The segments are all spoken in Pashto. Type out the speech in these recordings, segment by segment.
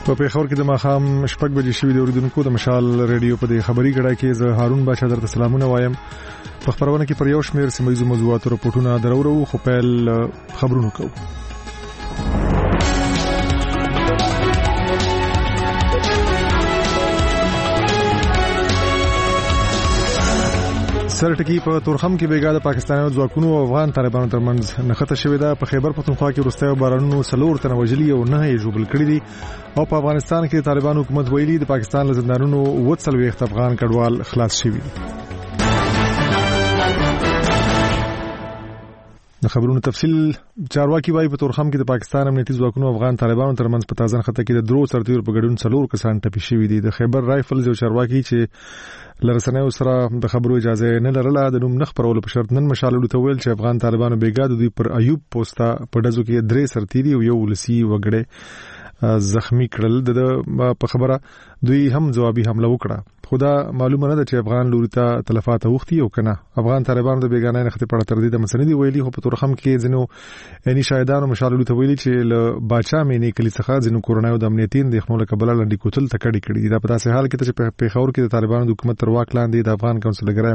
په پیښور کې د ماښام 6 بجې شوې د اوریدونکو د مشال ریډیو په دې خبري غړا کې زه هارون باشا درته سلامونه وایم. په خبرونه کې پر یو شمېر سیمایي موضوعاتو راپورټونه درورو خو پیل خبرونه کوو. سرټکی په تورخم کې بیګا د پاکستاني ځواکونو او افغان طالبانو ترمنځ نښته شوې ده. په خیبر پختونخوا کې وروستیو بارانونو 4 تنه وژلي او 9 یې ژوبل کړي دي او په افغانستان کې طالبانو حکومت ویلي د پاکستان له زندانونو 40 افغان کډوال خلاص شوي دي. د خبرونو تفصیل چارواکي وايي په تورخم کې د پاکستان امنیتي ځواکونو افغان طالبانو ترمنځ په تازه خطه کې د درو سرتیرو په ګډون 4 کسان ټپي شوي دي. د خیبر رایفلز یو چارواکي چې لرسنیو سره د خبرو اجازه نه لرله د نوم نخ پرول په شرط نن مشالو ته ویل چې افغان طالبانو بیګا د دوی پر ایوب پوسټا په دزو کې 3 سرتیري او یو ولسی وګړي زخمی کړل. د په خبره دوی هم جوابي حمله وکړه. خدا معلومه نه ده چې افغان لوري ته تلفات اوختي او کنه. افغان طالبانو د بیګانې نخته په تر دې د مسندي ویلي خو په تورخم کې ځینو اني شاهدانو مشالو ته ویلي چې له باچا مینې کلی څخه ځینو کورونایو د امنیتین د خپل قبل لاندې کوتل تکړی کړي. دا په داسې حال کې چې په پیښور کې د طالبانو د حکومت تر واک لاندې د افغان کونسلګرای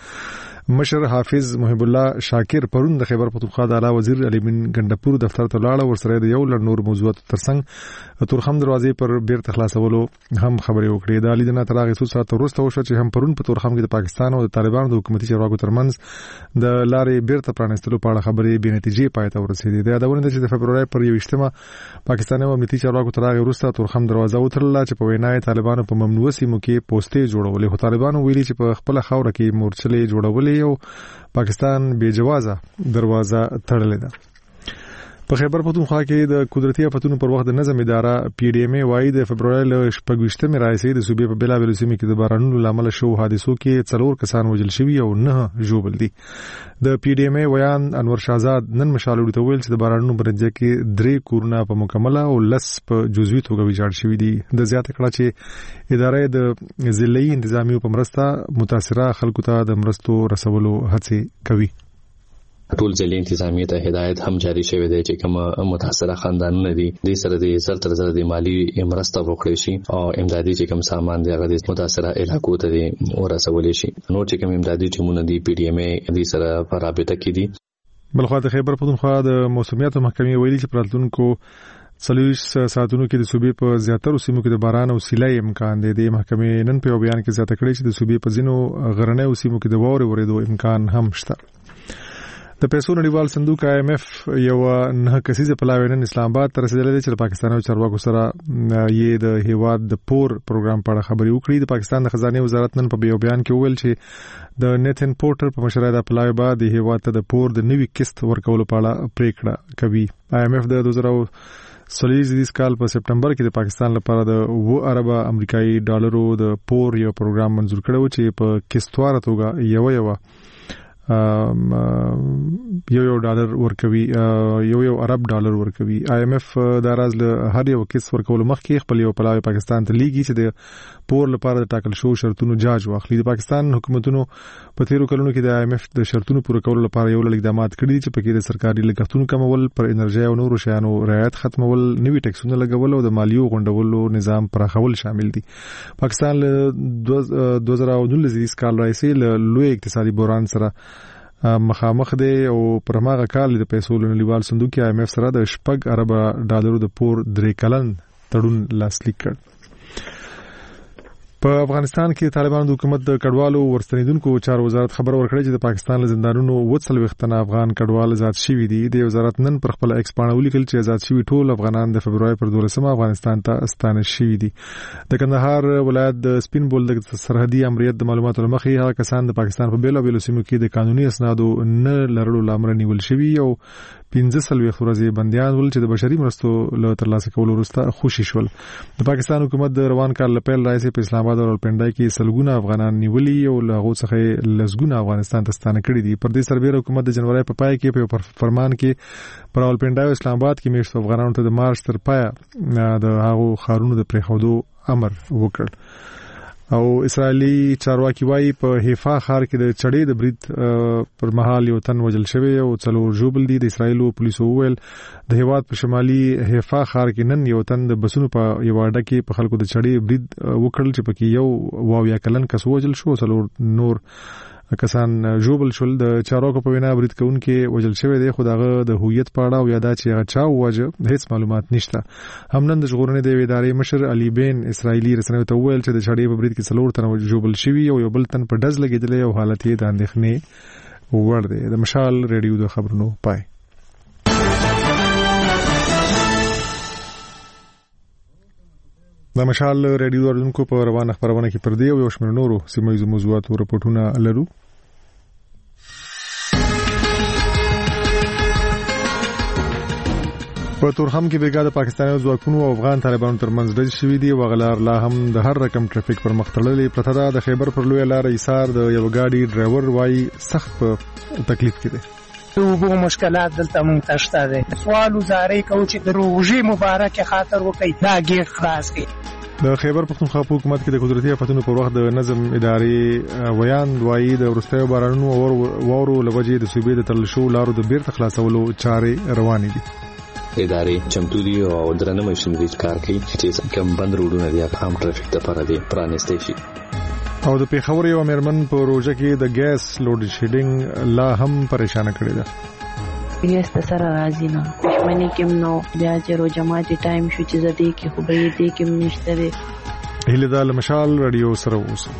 مشر حافظ محب الله شاکر پرون د خیبر پختونخوا د اعلی وزیر علي بن ګندپور دفتر ته لاړ او ورسره د یو لړ نور موضوعات ترڅنګ تورخم دروازې پر بیرته خلاصولو هم خبرې وکړې. د علي دنا تراغي څو ساعت وروسته وشو چې هم پرون په تورخم کې د پاکستان او د طالبانو د حکومتي چارواکو ترمنځ د لارې بیرته پرانستلو په اړه خبرې بې نتیجې پای ته ورسېدې. د یادونه ده چې د فبرवरी پر 21مه پاکستاني امنیتي چارواکو تراغي وروسته تورخم دروازه وتړله چې په وینای طالبانو په ممنوع سیمو کې پوسټې جوړولې. خو طالبانو ویلي چې په خپل خاور کې مورچلې جوړولې او پاکستان بے جوازه دروازه تړلې ده. په خیبر پختونخوا کې د قدرتي آفتونو پر وخت د نظم اداره پی ډی ایم ای وايي د فبرवरी ل 28مه راځي د صوبې په بلابل سیمې کې د بارانونو لامل شو حادثو کې 4 کسان وژل شوي او 9 ژوبل دي. د پی ډی ایم ای ویان انور شاهزاد نن مشالو ته ویل چې د بارانونو برنجه کې 3 کورونه په مکمله او لس په جزوي توګه ویجاړ شوي دي. د زیاته کړه چې ادارې د ضلعي انتظامیو په مرسته متاثره خلکو ته د مرستو رسولو هڅه کوي. ټول ځلې انتظامیه ته هدایت هم جاری شوې ده چې کوم متاثره خاندانونه دي د سره د زر تر د مالی مرسته وکړي شي او امدادي چې کوم سامان دی هغه د متاثره علاقو ته ورسول شي. نو چې کوم امدادي ټیمونه دی پی ډی ایم ای د سره په رابطه کې دي. بلخو د خیبر پختونخوا د موسمیات محکمې ویلي چې پراتونکو 40 ساعتونو کې د صوبې په زیاترو سیمو کې د باران او سیلۍ امکان دی. د محکمې نن په بیان کې زیاته کړې چې د صوبې په ځینو غرنیو سیمو کې د واورې ورېدو امکان هم شته. د پیسو نړیوال صندوق آی ایم اف یو نه کسیزه پلاوی نن اسلام آباد ته رسیدلې چې پاکستاني چارواکو سره یې د هیواد د پور پروګرام په اړه خبرې وکړي. د پاکستان د خزانه وزارت نن په بیان کې وویل چې د نیتن پورټر په مشرۍ د پلاوی بعد د هیواد ته د پور د نوي قسط ورکولو په اړه پریکړه کوي. آی ایم اف د 2023 کال په سپټمبر کې د پاکستان لپاره د 2 ارب امریکایي ډالرو د پور یو پروګرام منزور کړو چې په قسطواره توګه یو ډالر ورکوي یو ارب ډالر ورکوي. آی ایم اف دا راز له هر یو کیس ورکول مخکې خپل یو پلاوی پاکستان ته لیږي چې د پور لپاره د ټاکل شو شرطونو جاج واخلي. د پاکستان حکومتونو په تیرو کلونو کې د آی ایم اف د شرطونو پوره کولو لپاره یو لړ اقدامات کړي چې پکې د سرکاري لګښتونو کمول، پر انرژي او نورو شیانو رعایت ختمول، نوي ټیکسونه لګول او د مالیو غونډولو نظام پراخول شامل دي. پاکستان له 2019 کال راځي له لوی اقتصادي بحران سره مخامخ دی او پر هغه کال د پیسو نړیوال صندوق آی ایم اف سره د 6 ارب ډالرو د پور 3 کلن تړون لاسلیک کړ. په افغانستان کې طالبانو د حکومت د کډوالو ورستنیدونکو چارو وزارت خبر ورکړی چې د پاکستان له زندانونو 40 تنه افغان کډوال آزاد شوي دي. د وزارت نن پر خپل ایکس پاڼه ولیکل چې آزاد شوي ټول افغانان د فبرवरी پر 12 افغانستان ته ستانه شوي دي. د کندهار ولایت د سپین بولدک سرحدي امریت د معلوماتو لمخې هغه کسان د پاکستان په بیلابیلو سیمو کې د قانوني اسنادو نه لرلو لامل نیول شوي او 15 ورځې بنديان ول چې د بشري مرستو له ترلاسه کولو وروسته خوشي شول. د پاکستان حکومت د روان کال لپاره راځي په اسلام آباد او پنډای کې سلګونه افغانان نیولي او له هغه څخه لسګونه افغانستان ته ستانه کړي دي. پر دې سربېره حکومت د جنوري په پای کې په فرمان کې پر اول پنډای او اسلام آباد کې میشت افغانانو ته د مارچ تر پای د هغه خارونو د پریخودو امر وکړ. او اسرائیلی چارواکي وایي په حیفا ښار کې د چړې د برید پر مهال یو تن وژل شوی او څلور ژوبل دي. د اسرائیلو پولیسو وویل د هیواد په شمالي حیفا ښار کې نن یو تن د بسونو په یو اډه کې په خلکو د چړې برید وکړل چې پکې یو 22 کلن کس وژل شو، څلور نور کسان ژوبل شول. د چارواکو په وینا برید کوونکې وژل شوی دی، خو دغه د هویت په اړه او یا دا چې هغه چا وواژه هیڅ معلومات نشته. همنن د ژغورنې د ادارې مشر علي بین اسرائیلي رسنیو ته وویل چې د چړې په برید کې څلور تن ژوبل شوي او یو بل تن په ډز لګېدلی او حالت یې د اندېښنې وړ دی. د مشال ریډیو د خبرونو پای. د مشال ریډیو اورونکو په روانه خبرونه کې پر دی او یو شمېر نورو سیمه ییزو موضوعاتو رپورټونه لرو. په تورخم کې بیګا د پاکستاني ځواکونو او افغان طالبانو ترمنځ ډزې شوې دي. وغلار لا هم د هر رقم ټرافیک پر مخ تړلې پرته ده. د خیبر پر لویه لار ایثار د یو ګاډي ډرایور وایي سخت په تکلیف کې دی. وګو مشکلات دلته مونږ ته شته دي. سوال وزاري کوي چې د روژې مبارک خاطر وکړي دا ګیټ خلاص کړي. د خیبر پختونخوا په حکومت کې د قدرتي آفتونو پر وخت د نظم ادارې ویان وایي د وروستیو بارانونو او واورو لوجې د صوبې د تړل شوو لارو د بیرته خلاصولو چارې روانې دي. ادارې چمتو دي او درنه ماشينري کار کوي چې کوم بند روډونه دي په عام ټرافیک لپاره دي پرانستې شي. او د پیښور یو امرمن په روزه کې د ګیس لوډ شیډینګ لا هم پریشان کړی ده. ګیس ته سره راځي نه دښمنی کې نو بیا چې رو جماعتي ټایم شو چې زده کې خو به دې کې نشته ده. هله د مشال رادیو سره اوسه.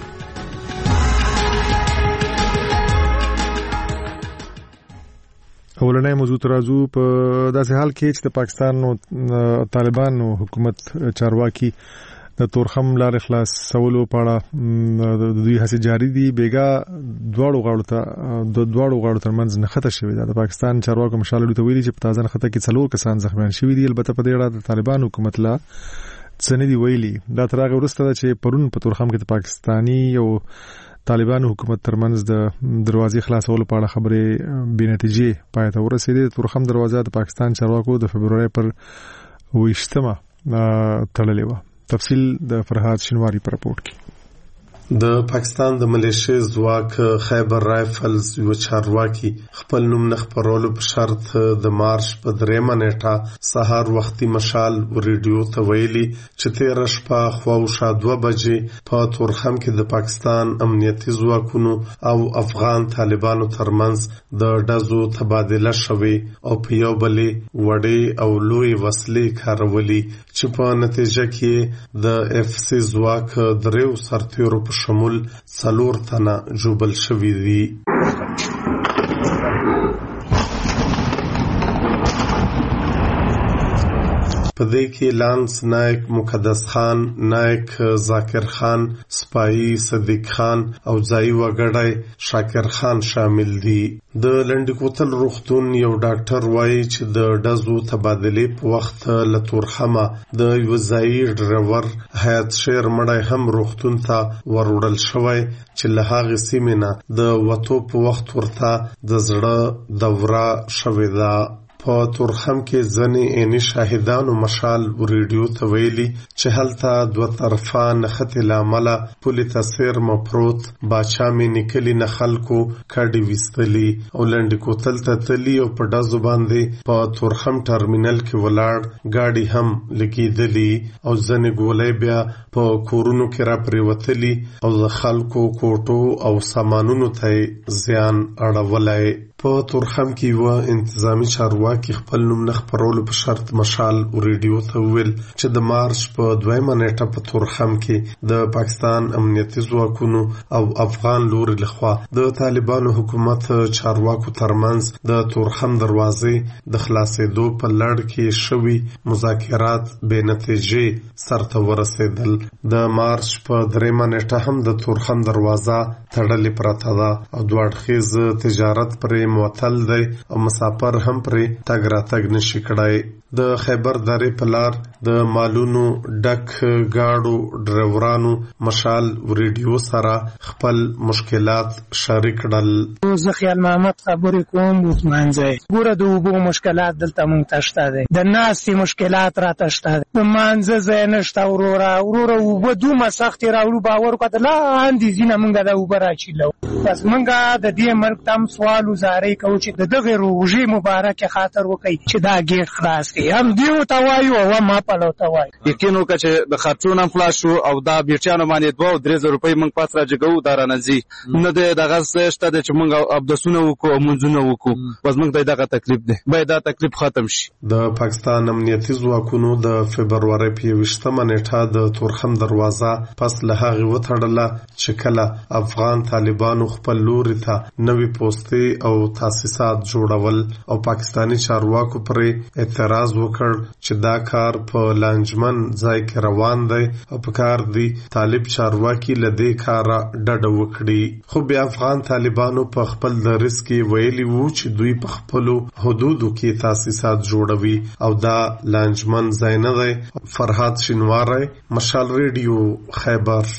اولنې موضوع ترازو په داسې حال کې چې د پاکستان طالبانو حکومت چارواکي د تورخم لارې خلاصولو په اړه د دوی هڅې جاري دي. بیګا دواړو غاړو ترمنځ نښته شوې ده. د پاکستان چارواکو مشال ته ویلي چې په تازه نښته کې 4 کسان زخمیان شوي دي. البته په دې اړه د طالبان حکومت لا څه نه دی ویلي. دا تر هغه وروسته ده چې پرون په تورخم کې د پاکستاني او طالبانو حکومت ترمنځ د دروازې خلاصولو په اړه خبرې بې نتیجې پای ته ورسېدې. تورخم دروازه د پاکستان چارواکو د فبرवरी پر 20 تړلې و. تفصیل د فرهاد شنواری پر رپورت کې. د پاکستان د ملیشیا ځواک خیبر رایفلز یو چارواکي خپل نوم نه خپرولو په شرط د مارچ په 3 نیټه سهار وختي مشال ریډیو ته ویلي چې 13 شپه خواوشا 2 بجې په تورخم کې د پاکستان امنیتي ځواکونو او افغان طالبانو ترمنځ د ډزو تبادله شوې او په یو بلې وړې او لوی وسلې کارولې چې په نتیجه کې د اف سی ځواک دریو سرتیرو په شمول 4 تنه جوبل شوي دي. په دې کې لانس نایک مقدس خان، نایک ذاکر خان، سپاهی صدیق خان او ځای وګړی شاکر خان شامل دي. د لنډکوتل روغتون یو ډاکټر وایي چې د ډزو تبادلې په وخت له تورخمه د یو ځای ډرایور حیات شیر مړی هم روغتون ته وروړل شوی چې له هغې سیمې نه د وتو په وخت ورته د زړه دوره شوې ده. په تورخم کې ځنې عیني شاهدانو مشال ریډیو ته ویلي چې هلته 2 طرفه نښتې له امله پولې ته څیرمه پروت باچا مې نیکلي نه خلکو کډې ویستلي او لنډکوتل ته تللي او په ډزو باندې په تورخم ټرمینل کې ولاړ ګاډي هم لګېدلي او ځنې ګولۍ بیا په کورونو کې را پرېوتلي او د خلکو کوټو او سامانونو ته زیان اړولی. په تورخم کې یو انتظامی چارواکي خپل نوم نه خپرولو په شرط مشال ریډیو ته ویل چې د مارچ په 2 نیټه په تورخم کې د پاکستان امنیتي ځواکونو او افغان لوري لخوا د طالبانو حکومت چارواکو ترمنځ د تورخم دروازې د خلاصېدو په لړ کې شوي مذاکرات بې نتیجې سرته ورسېدل. د مارچ په 3 نیټه هم د تورخم دروازه تړلې پرته ده او دوه اړخیز تجارت پرې کې معطل دی او مسافر هم پرې تګ راتګ نشي کړای. د خیبر درې په لار د مالونو ډک گاډو ډرایورانو مشال ریډیو سره خپل مشکلات شریک کړل. زه خیال محمد خبرې کوم عثمان زای. ګوره د اوبو مشکلات دلته مونږ ته شته دي، د ناستې مشکلات راته شته دي، د مانځه ځای نشته. وروره اوبه دومره سختې راوړو، باور وکړه لاندې ځینه مونږ د اوبه راچیلو. بس مونږ د دې ملک ته هم سوال وزارۍ کوو چې د دغې روژې مبارکې خاطر وکړي چې دا ګیټ خلاص کړي. هم دیو ته وایو او هم اپلو ته وایو. یقین وکړه چې د خرڅونه هم خلاص شو او دا بیټیانو باندې 2-3 روپۍ مونږ پاس راجګو دا رانځي نه دی. دغه څه شته چې مونږ ابدسونه وکړو او منځونه وکړو، بس مونږ ته دغه تکلیف دی، باید دا تکلیف ختم شي. د پاکستان امنیتي ځواکونو د فبرवरी په 20مه نیټه د تورخم دروازه پس له هغې وتړله چې کله افغان طالبانو خپل لوري ته نوې پوستې او تاسیسات جوړول او پاکستانی چارواکو پرې اعتراض وکړ چې دا کار په لانجمن ځای کې روان دی او په کار دی طالب چارواکي له دې کاره ډډه وکړي. خو بیا افغان طالبانو په خپل دریځ کې ویلي وو چې دوی په خپلو حدودو کې تاسیسات جوړوي او دا لانجمن ځای نه دی. فرهاد شینواری، مشال ریډیو، خیبر.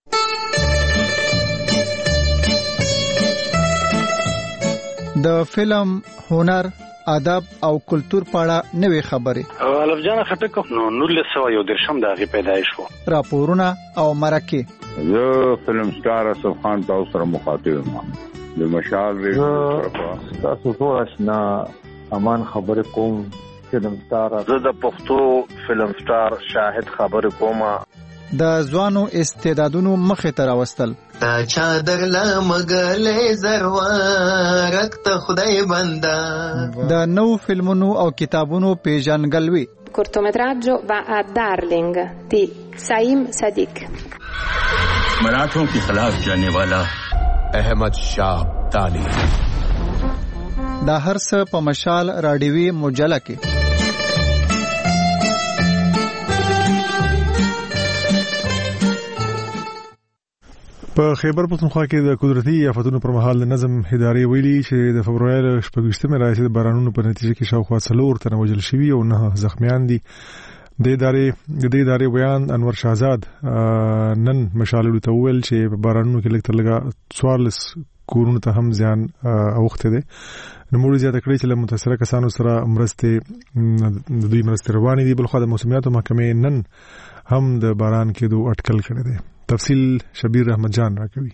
د فلم، هنر، ادب او کلچر په اړه نوې خبرې. الف جان خټک نو 1913 د هغې پیدایش وو. راپورونه او مرکې. زه فلم سټار اسف خان تاسو سره مخاطب یم. د مشال ریډیو تاسو ټول آشنا امان خبرې کوم. فلم سټار زه د پښتو فلم سټار شاهد خبرې کوم. د ځوانو استعدادونو مخې ته راوستل. تا چادر لمګلې زروارک ته خدای بندا. د نو فلمونو او کتابونو پیژنګلوي. cortometraggio va a Darling di Saim Sadiq. मराठों के खिलाफ जाने वाला अहमद शाह अब्दाली. دا هر څه په مشال راډیوي مجله کې. په خیبر پښتونخوا کې د قدرتي آفتونو پر مهال د نظم ادارې ویلي چې د فبرवरी 28مه راځي د بارانونو په نتیجه کې شاوخوا 4 تنه وژل شوي او 9 زخمیان دي. د ادارې بیان انور شاهزاد نن مشالو ته ویل چې په بارانونو کې لږ تر لږه 14 کورونو ته هم زیان اوخته دي. نموړي زیاته کړی چې له متاثره کسانو سره دوی مرستې روانې دي. بلخو د موسمیاتو محکمې نن هم د باران کېدو اټکل کړی دی. تفصیل شبیر احمد جان راکوي.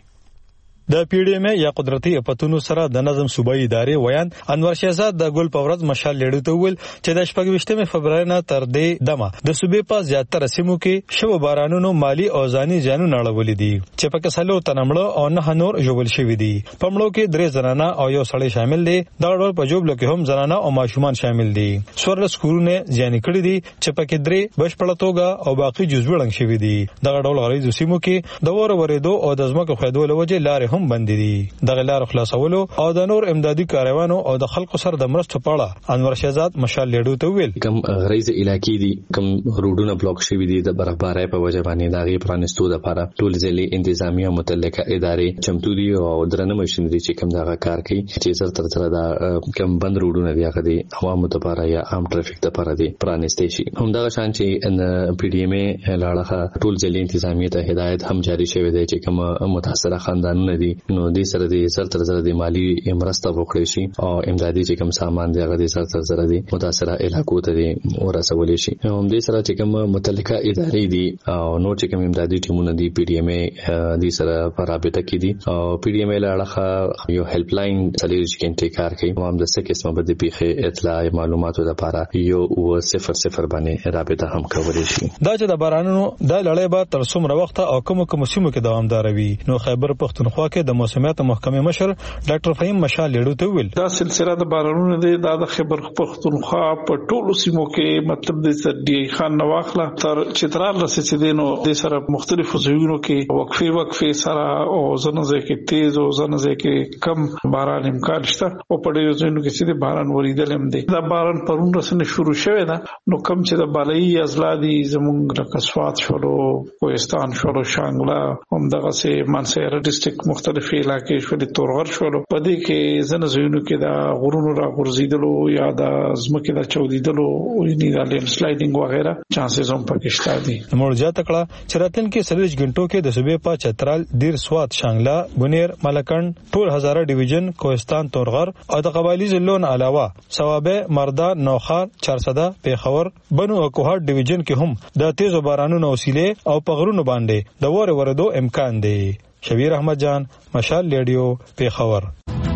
د پی ډی ایم یا قدرتي اپتونو سره د نظم صوبایي ادارې ویان انور شهزاد د ګل پورز مشال لیډو ته ویل چې د 28 فبرवरी نه تر دې دمه د صوبې په زیاتره سیمو کې شو بارانونو مالی او ځاني جانونه اړولې دي چې په کسلو تنمړو او نه نور جوړل شوی دي. پمړو کې 3 زنانه او یو سړی شامل دي. دا ډول په جوړلو کې هم زنانه او ماشومان شامل دي. سورلس کورونه ځاني کړی دي چې په کې 3 بشپړه توګه او باقي جزوی لنګ شوی دي. دا ډول غریزو سیمو کې د ورېدو او د ځمکو خېدو لوجه لارې بند دي. دغه لار خلاصولو او د نور امدادي کاروانو او د خلکو سره د مرستو په اړه انور شهزاد مشال لیډو ته ویل کوم غریزه علاقې دي کوم روډونه بلاک شوی دي د برابرۍ په وجه باندې دغه پرانستو د لپاره ټول ځلې انتظامیه متعلقه ادارې چمتو دي او درنه مشنري چې کوم دغه کار کوي چې زر تر سره د کوم بند روډونه دی هغه دي عوامو لپاره یا عام ټرافیک لپاره دي پرانستې شي. هم دغه شان چې ان پی ډی ایم لاړه ټول ځلې انتظامیه ته هدایت هم جاری شوی دی چې کوم متاثره خاندانونه دي نو د سره د سر تر سره د مالی مرسته وکړي شي او امدادي چې کوم سامان دی هغه د سر تر سره د متاثره علاقو ته ورسول شي. هم د سره چې کوم متعلقه ادارې دي او نو چې کوم امدادي ټیمونه دي پی ډی ایم د سره په رابطه کې دي او پی ډی ایم لاړه یو هیلپ لاین سلیج کې انتقال کوي. هم د څه قسمه بده پیخه اطلاع معلوماتو لپاره یو 00 باندې رابطه هم کولای شي. دا چې د بارانونو د لړۍ به تر څومره وخت او کوم سیمو کې دوامدار وي. نو خیبر پښتونخوا کې د موسمیات محکمې مشر ډاکټر فهیم مشال لیډو ته ویل دا سلسله د بارانونو دی د خیبر پښتونخوا په ټولو سیمو کې مطلب د سدی خان نواخله تر چترال رسېدي دي. نو د سره مختلفو ځایونو کې وقفه سره او ځنځه کې تیز او ځنځه کې کم باران امکان شته او په ډیرو ځایونو کې چې باران وریدل هم دي. دا باران پرون رسنه شروع شوه دا نو کم چې د بالای ازلادي زمونږ د کسوات شولو کوهستان شولو شانګلا هم دغه سه منسیر ډیسټریکټ مختلفې علاقې شولې تورغر شولو په دې کې ځنه ځایونو کې د غرونو را غورځیدلو یا د ځمکې د چاودیدلو او د لینډ سلایډینګ وغیرہ چانسز هم پکې شته دي. مورجا تکړه چراتن کې 40 غنټو کې د صوبې په چترال دیر سوات شانګلا ګونیر ملکند ټول هزاره ډیویژن کوهستان تورغر او د قبایلی ضلعونو علاوه ثوابه مردا نوخار چارسده پیښور بنو او کوهات ډیویژن کې هم د تیزو بارانونو وسیله او پغرونو باندې د وره وردو امکان دی. شبیر احمد جان مشال ریډیو پیښور.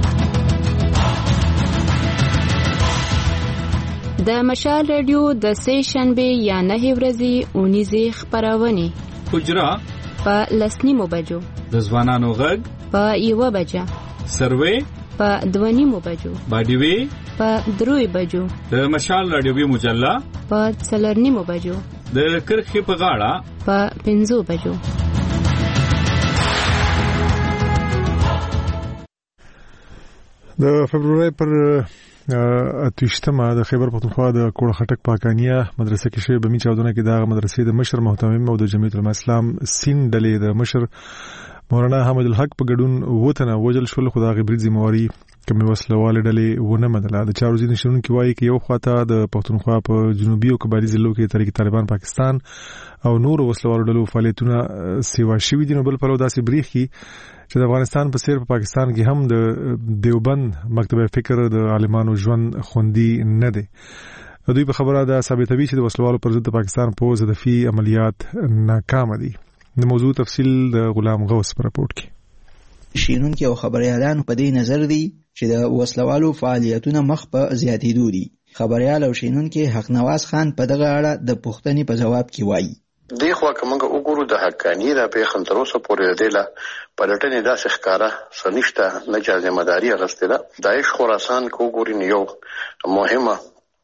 د مشال ریډیو د سې شنبه یا 9 ورځې اونیزه خبرونه حجرا په لسنیمو بجو د ځوانانو غږ په 1 بجه سروې په 2 بجو باډیوي په 3 بجو د مشال رادیوي مجله په 4 بجو د کرخې په غاړه په 5 بجو. د فبرवरी پر اتوشتمه د خیبر پختونخوا د کوړه خټک پاکانیا مدرسې کې شوی بمی چاودنه کې د مدرسې د مشر محتمم او د جمعیت العلماء اسلام سین ډلې د مشر مولانا حمید الحق په ګډون وته وجل شول. خدای غبري ذمہواری کومه وسلواله ډلې ونه مدله. د چارو ځین شنن کې وایي کې یو خواته د پختونخوا په جنوبي او قبایلی ضلعو کې تحریک طالبان پاکستان او نور وسلواله ډلو فعالیتونه سیوا شوي دي. نو بل په لو داسې بریخ کې چې د افغانستان په سیر په پاکستان کې هم د دیوبند مکتبه فکر د عالمانو ژوند خوندي نه دي. دوی په خبره ده ثابتوي چې د وسلوالو پر ضد د پاکستان په هدفي عملیات ناکام دي. د موضوع تفصیل د غلام غوث په راپورټ کې. شینونکو او خبريالانو په دې نظر دي چې د وسلوالو فعالیتونه مخ په زیاتېدو دي. خبريال او شینونکو حق نواز خان په دغه اړه د پوښتنې په جواب کې وایي دی خو کومه وګورو د حقانی را په خنتروسه پورې دیلا پلټنې داسې ښکارا سنشته نه چې ځمداري غستله داعش خراسان کو ګورین یو مهمه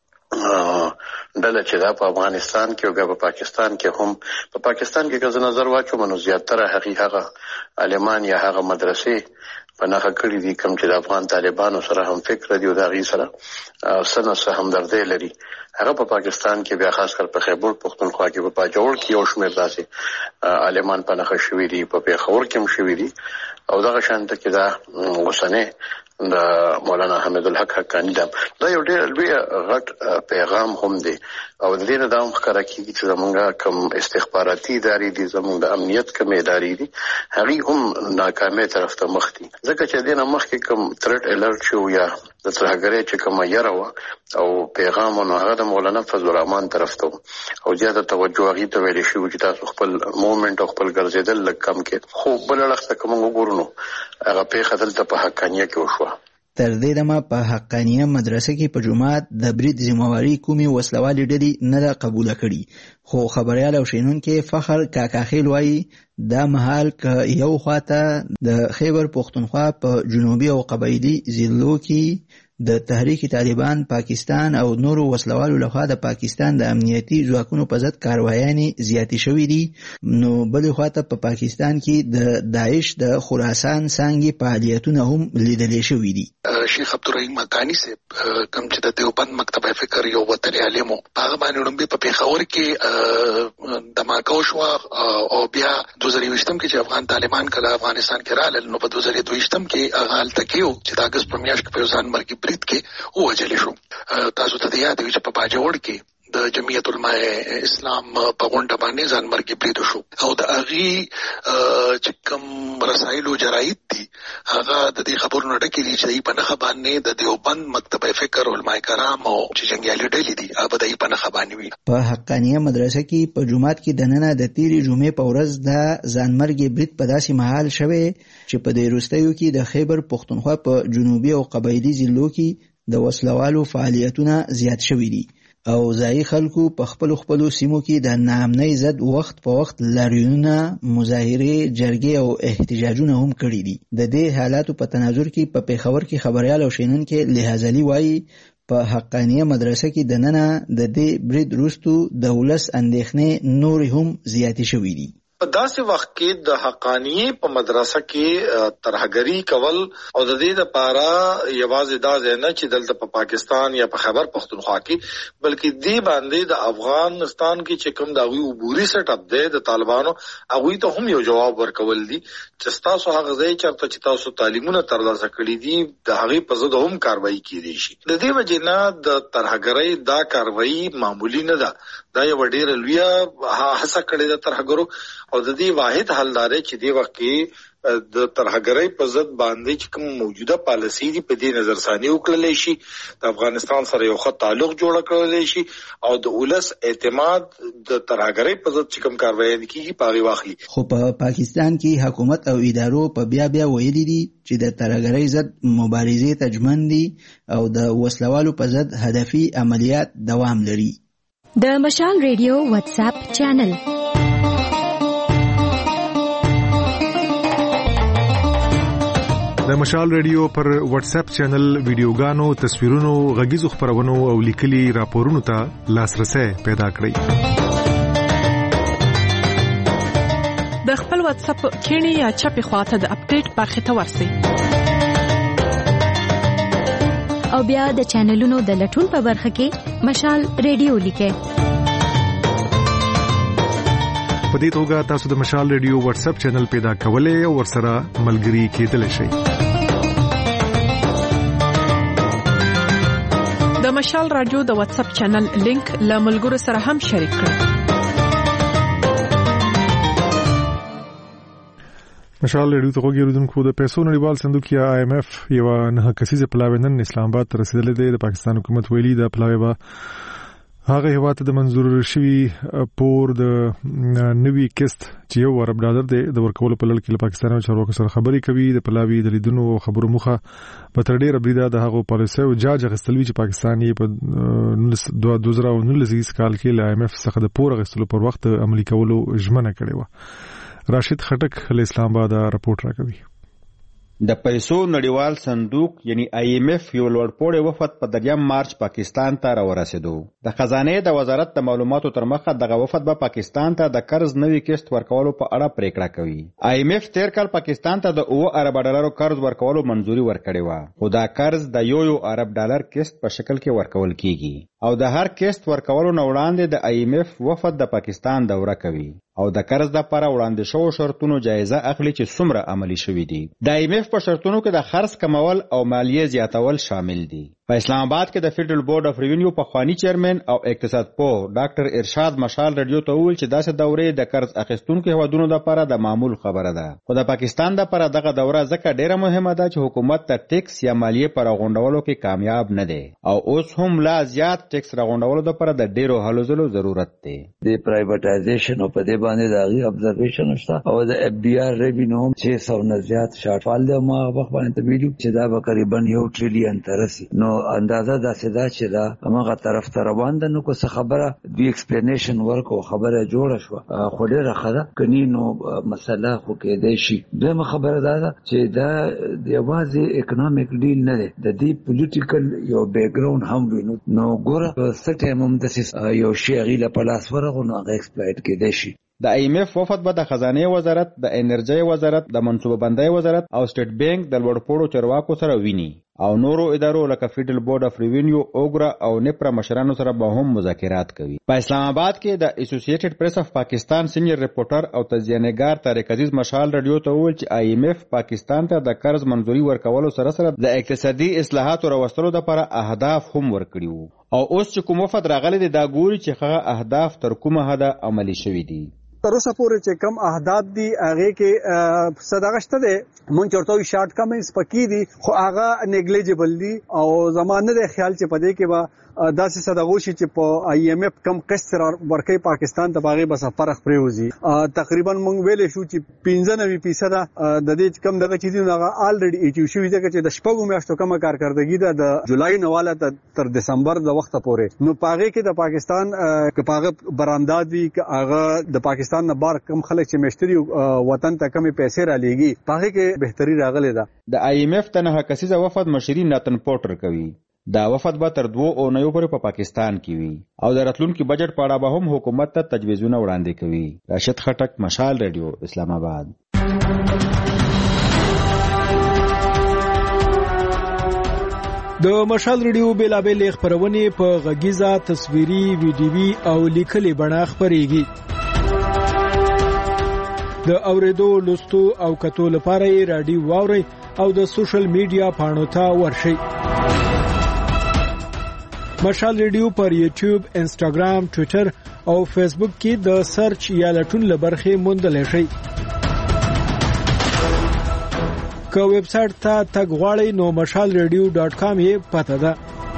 ډله چې دا په افغانستان کې او په پاکستان کې هم په پاکستان کې که نظر واچو منو زیاتره هغه عالمان یا هغه مدرسې په نخښه کړی دي کوم چې د افغان طالبانو سره هم فکر دی او دا غي سره سره همدردی لري. هغه په پاکستان کې بیا خاص کر په خیبر پختونخوا کې په پاجوړ کې یو شمېر داسې عالمان په نخښه شوي دي په پیښور کې هم شوي دي او دغه شانته کې دا اوسنه د مولانا حمید الحق حقانی دا یو ډېر لوی غټ پیغام هم دی او د دې نه دا هم ښکاره کېږي چې زمونږ کوم استخباراتي ادارې دي زمونږ د امنیت کومې ادارې دي هغې هم ناکامۍ طرف ته مخ دي ځکه چې دې نه مخکې کوم تھریټ الرټ شو یا د ترهګرۍ چې کومه یره وه او پیغام نو هغه د مولانا فضل الرحمن طرف ته او زیاته توجه هغې ته ویلی شوي چې تاسو خپل مومنټ او خپل ګرځېدل لږ کم کړئ خو بل اړخ ته که موږ وګورو نو هغه پیښه دلته په حقانیه کې وشوه. تر دې دمه په حقانیه مدرسه کې په جمعات د برید ذمہواری کومي وسلوالې ډلې نه ده قبوله کړي خو خبريال او شینونکو فخر کاکاخیل وایي دا مهال که یو خواته د خیبر پختونخوا په جنوبي او قبایلی ضلعو کې د تحریک طالبان پاکستان او نورو وسلوالو لخوا د پاکستان د امنیتي ځواکونو په ضد کاروایانې زیاتې شوې دي نو بل خواته په پاکستان کې د داعش د خراسان څنګه فعالیتونه هم لیدل شوې دي. شیخ عبدالرحیم مکانی سے کوم چې د دیوبند مکتبه فکر یو وتر عالمو هغه باندې وړاندې په پیښور کې دماکو شو او بیا 2020م کې چې افغان طالبان کله افغانستان کې رالل نو په 2022م کې هغه التکیو چې د اگست په میاشت کې په ځان مرګ برید کې وجل شو. تاسو ته یاد وي چې په باجوړ کې د جمعیت علماء اسلام په غونډه باندې ځان مرګ برید شو او د اغي چې کوم رسایل او جراید دي هغه د دې خبرونو ډکې دي چې په نخښه باندې د دیوبند مکتبه فکر علماء کرام او چې جنگیالي ډلې دي هغه د په نخښه باندې وي. په حقانیه مدرسه کې په جمعات کې د نننه د تیری جمعې په ورځ د ځان مرګ برید په داسې محل شوه چې په دې وروستیو کې د خیبر پختونخوا په جنوبي او قبایلی ضلعو کې د وسلوالو فعالیتونه زیات شوي دي او ځایي خلکو په خپلو سیمو کې د ناامنۍ ضد وخت په وخت لاریونونه مظاهرې جرګې او احتجاجونه هم کړي دي. د دې حالاتو په تناظر کې په پیښور کې خبريال او شینونکو لحاظلي وایي په حقانیه مدرسه کې د نننه د دې برید وروسته د ولس اندېښنې نور هم زیاتې شوې دي. په داسې وخت کې د حقانیه په مدرسه کې ترهګری کول او د دې لپاره یوازې دا نه چې دلته په پاکستان یا په خیبر پختونخوا کې بلکې دې باندې د افغانستان کې چې کوم دا وی عبوري سیټ اپ دی د طالبانو هغه ته هم یو جواب ورکول دي چې تاسو هغه ځای چرته چې تاسو تعلیمونه ترلاسه کړی دي د هغه په ضد هم کاروایی کیږي شي. د دې وجه نه د ترهګرۍ دا کاروایی معمولی نه ده. دا یو ډېر لوی هڅه کړې ده ترهګرو او د دې واحد حل لري چې دی وخت کې د ترهګرۍ په ضد باندې چې کوم موجوده پالیسي دي په دې نظرثاني وکړل شي د افغانستان سره یو ښه تعلق جوړ کړل شي او د ولس اعتماد د ترهګرۍ په ضد چې کوم کاروایی کیږي پاغي واخلي. خو په پاکستان کې حکومت او ادارو په بیا ویلي دي چې د ترهګرۍ ضد مبارزې ته ژمن دي او د وسلوالو په ضد هدفي عملیات دوام لري. د مشال ریډیو واتس اپ چینل د مشال ریډیو پر واتس اپ چینل ویډیوګانو، تصویرونو، غږیزو خبرونو او لیکلي راپورونو ته لاسرسي پیدا کړئ. د خپل واتس اپ کینی یا چپی خواته د اپډیټ برخه ته ورسئ او بیا د چینلونو د لټون په برخه کې مشال ریډیو لیکئ. په دې توګه تاسو د مشال ریډیو واتس اپ چینل پیدا کولای او ورسره ملګري کېدلی شئ. د مشال رادیو د واتس اپ چینل لینک له ملګرو سره هم شریک کړئ. مشال ریډیو ته وګورئ د پیسو نړیوال صندوق یا IMF یو نه کسیزه پلاوی نن اسلام آباد ته رسیدلې ده. د پاکستان حکومت ویلي د پلاوی به هغه هیواد د منزور شوی پور د نوی قسط چې یو ارب ډالر د ورکولو په لړ کې له پاکستان او چارواکو سره خبرې کوي. د پلاوی د لیدونو او خبرو مخه په تر ډیره بریده د هغو پالیسي او جاج غستلوي چې پاکستان یې په 2019 کال کې له IMF څخه د پور غستلو پر وخت عملي کولو ژمنه کړې و. راشد خټک له اسلام آباد راپورټ راکوي. د پیسو نړیوال صندوق یعنی IMF یو لوړپوړی وفد په 3 مارچ پاکستان ته راورسېدو. د خزانه د وزارت د معلوماتو تر مخه دغه وفد به پاکستان ته د قرض نوي قسط ورکولو په اړه پریکړه کوي. IMF تیر کال پاکستان ته د 9 ارب ډالرو قرض ورکولو منځوري ورکړې و، خو دا قرض د 1 ارب ډالر قسط په شکل کې ورکول کیږي او د هر قسط ورکولو نه وړاندې د IMF وفد د پاکستان دوره کوي او د قرض لپاره وړاندې شوو شرطونو جایزه اخلي چې څومره عملی شوي دي. د IMF په شرطونو کې د خرڅ کمول او مالیه زیاتول شامل دي. په اسلام آباد کې د فیډرل بورډ اف ریونیو پخوانی چیرمن او اقتصاد پوه ډاکټر ارشاد مشال رادیو ته وویل چې داسې دورې د قرض اخیستونکو هیوادونو لپاره د معمول خبره ده، خو د پاکستان لپاره دغه دوره ځکه ډیره مهمه ده چې حکومت ته ټیکس یا مالیه پر غونډولو کې کامیاب نه دی او اوس هم لا زیات ټیکس راغونډولو لپاره د ډیرو هلو ځلو ضرورت دی. د پرایویټایزیشن او په دې باندې د هغې ابزرویشن شته او د FDR ریوینیو هم 600 نه زیات شارټفال دی. ما وخت باندې ته ویلو چې دا به تقریبا 1 ټریلیون ته رسي. نو اندازه دا چې دا هغه طرف ته روان ده. نو کو څه خبره دی ایکسپلینیشن ورکو خبره جوړه شو خو ډیره خده کني نو مسله خو کې دی شي. دغه خبره ده چې دا د یوازې اکونومیک ډیل نه دی، د دې پولیټیکل یو بیک ګراوند هم وینو. نو ګوره سټیم هم د یو شی غیله په لاس ورغو نو هغه ایکسپلایټ کې دی شي. د IMF وفد به د خزانه وزارت، د انرژي وزارت، د منصوبه بندۍ وزارت او سټیټ بانک د لوړپوړو چارواکو سره ویني او نورو ادارو لکه فیډرل بورډ اف ریونیو، اوګرا او نپرا مشرانو سره به هم مذاکرات کوي. په اسلام آباد کې د اسوسییټډ پریس اف پاکستان سینیئر ریپورټر او تجزیه‌نګار طارق عزیز مشال رادیو ته وویل چې IMF پاکستان ته د قرض منځوري ورکولو سره سره د اقتصادي اصلاحاتو راوستلو لپاره اهداف هم ورکړي وو او اوس چې کوم وفد راغلي دی دا ګوري چې هغه اهداف تر کومه حده عملي شوي دي. تر اوسه پورې چې کم اهداف دي هغه کې صداقت ده مونږ چورته شارټ کمنټس پکې دي خو هغه نیګلیجبل دي او زمانه د خیال چې پدې کې به داسې صداغوشي چې په IMF کم قسط ورکې پاکستان ته باغې بس فرق پریوزي. تقریبا مونږ ویلې شو چې 95% د دې کم دغه چیزونه هغه الریډي ایچیو شوی دی چې د شپږو میاشتو کم کارکردګي ده د جولای نواله تر دسمبر د وخت پورې. نو پاغې کې د پاکستان کپاغه براندازي هغه د پاکستان نه بار کم خلک چې مشتري وطن ته کم پیسې را لېږي پاغې کې بهتري راغلي ده. د IMF تنها کسیزه وفد مشري ناتن پورټر کوي. دا وفد به تر 2 اونیو پورې په پاکستان کې وي او د راتلونکي بجټ په اړه به هم حکومت ته تجویزونه وړاندې کوي. راشد خټک، مشال ریډیو، اسلام آباد. د مشال ریډیو بیلابل خبرونه په غږیزه، تصویري، ویډیوي او لیکلي بڼه خبريږي. د اوریدو، لوستو او کتو لپاره رادیو واوري او د سوشل میډیا پاڼو ته ورشئ. مشال ریډیو پر یوټیوب، انسټاګرام، ټوئیټر او فیسبوک کې د سرچ یا لټون لبرخه موندل شي. که ویب سټ ته تګ غواړئ نو mashalradio.com یې پته ده.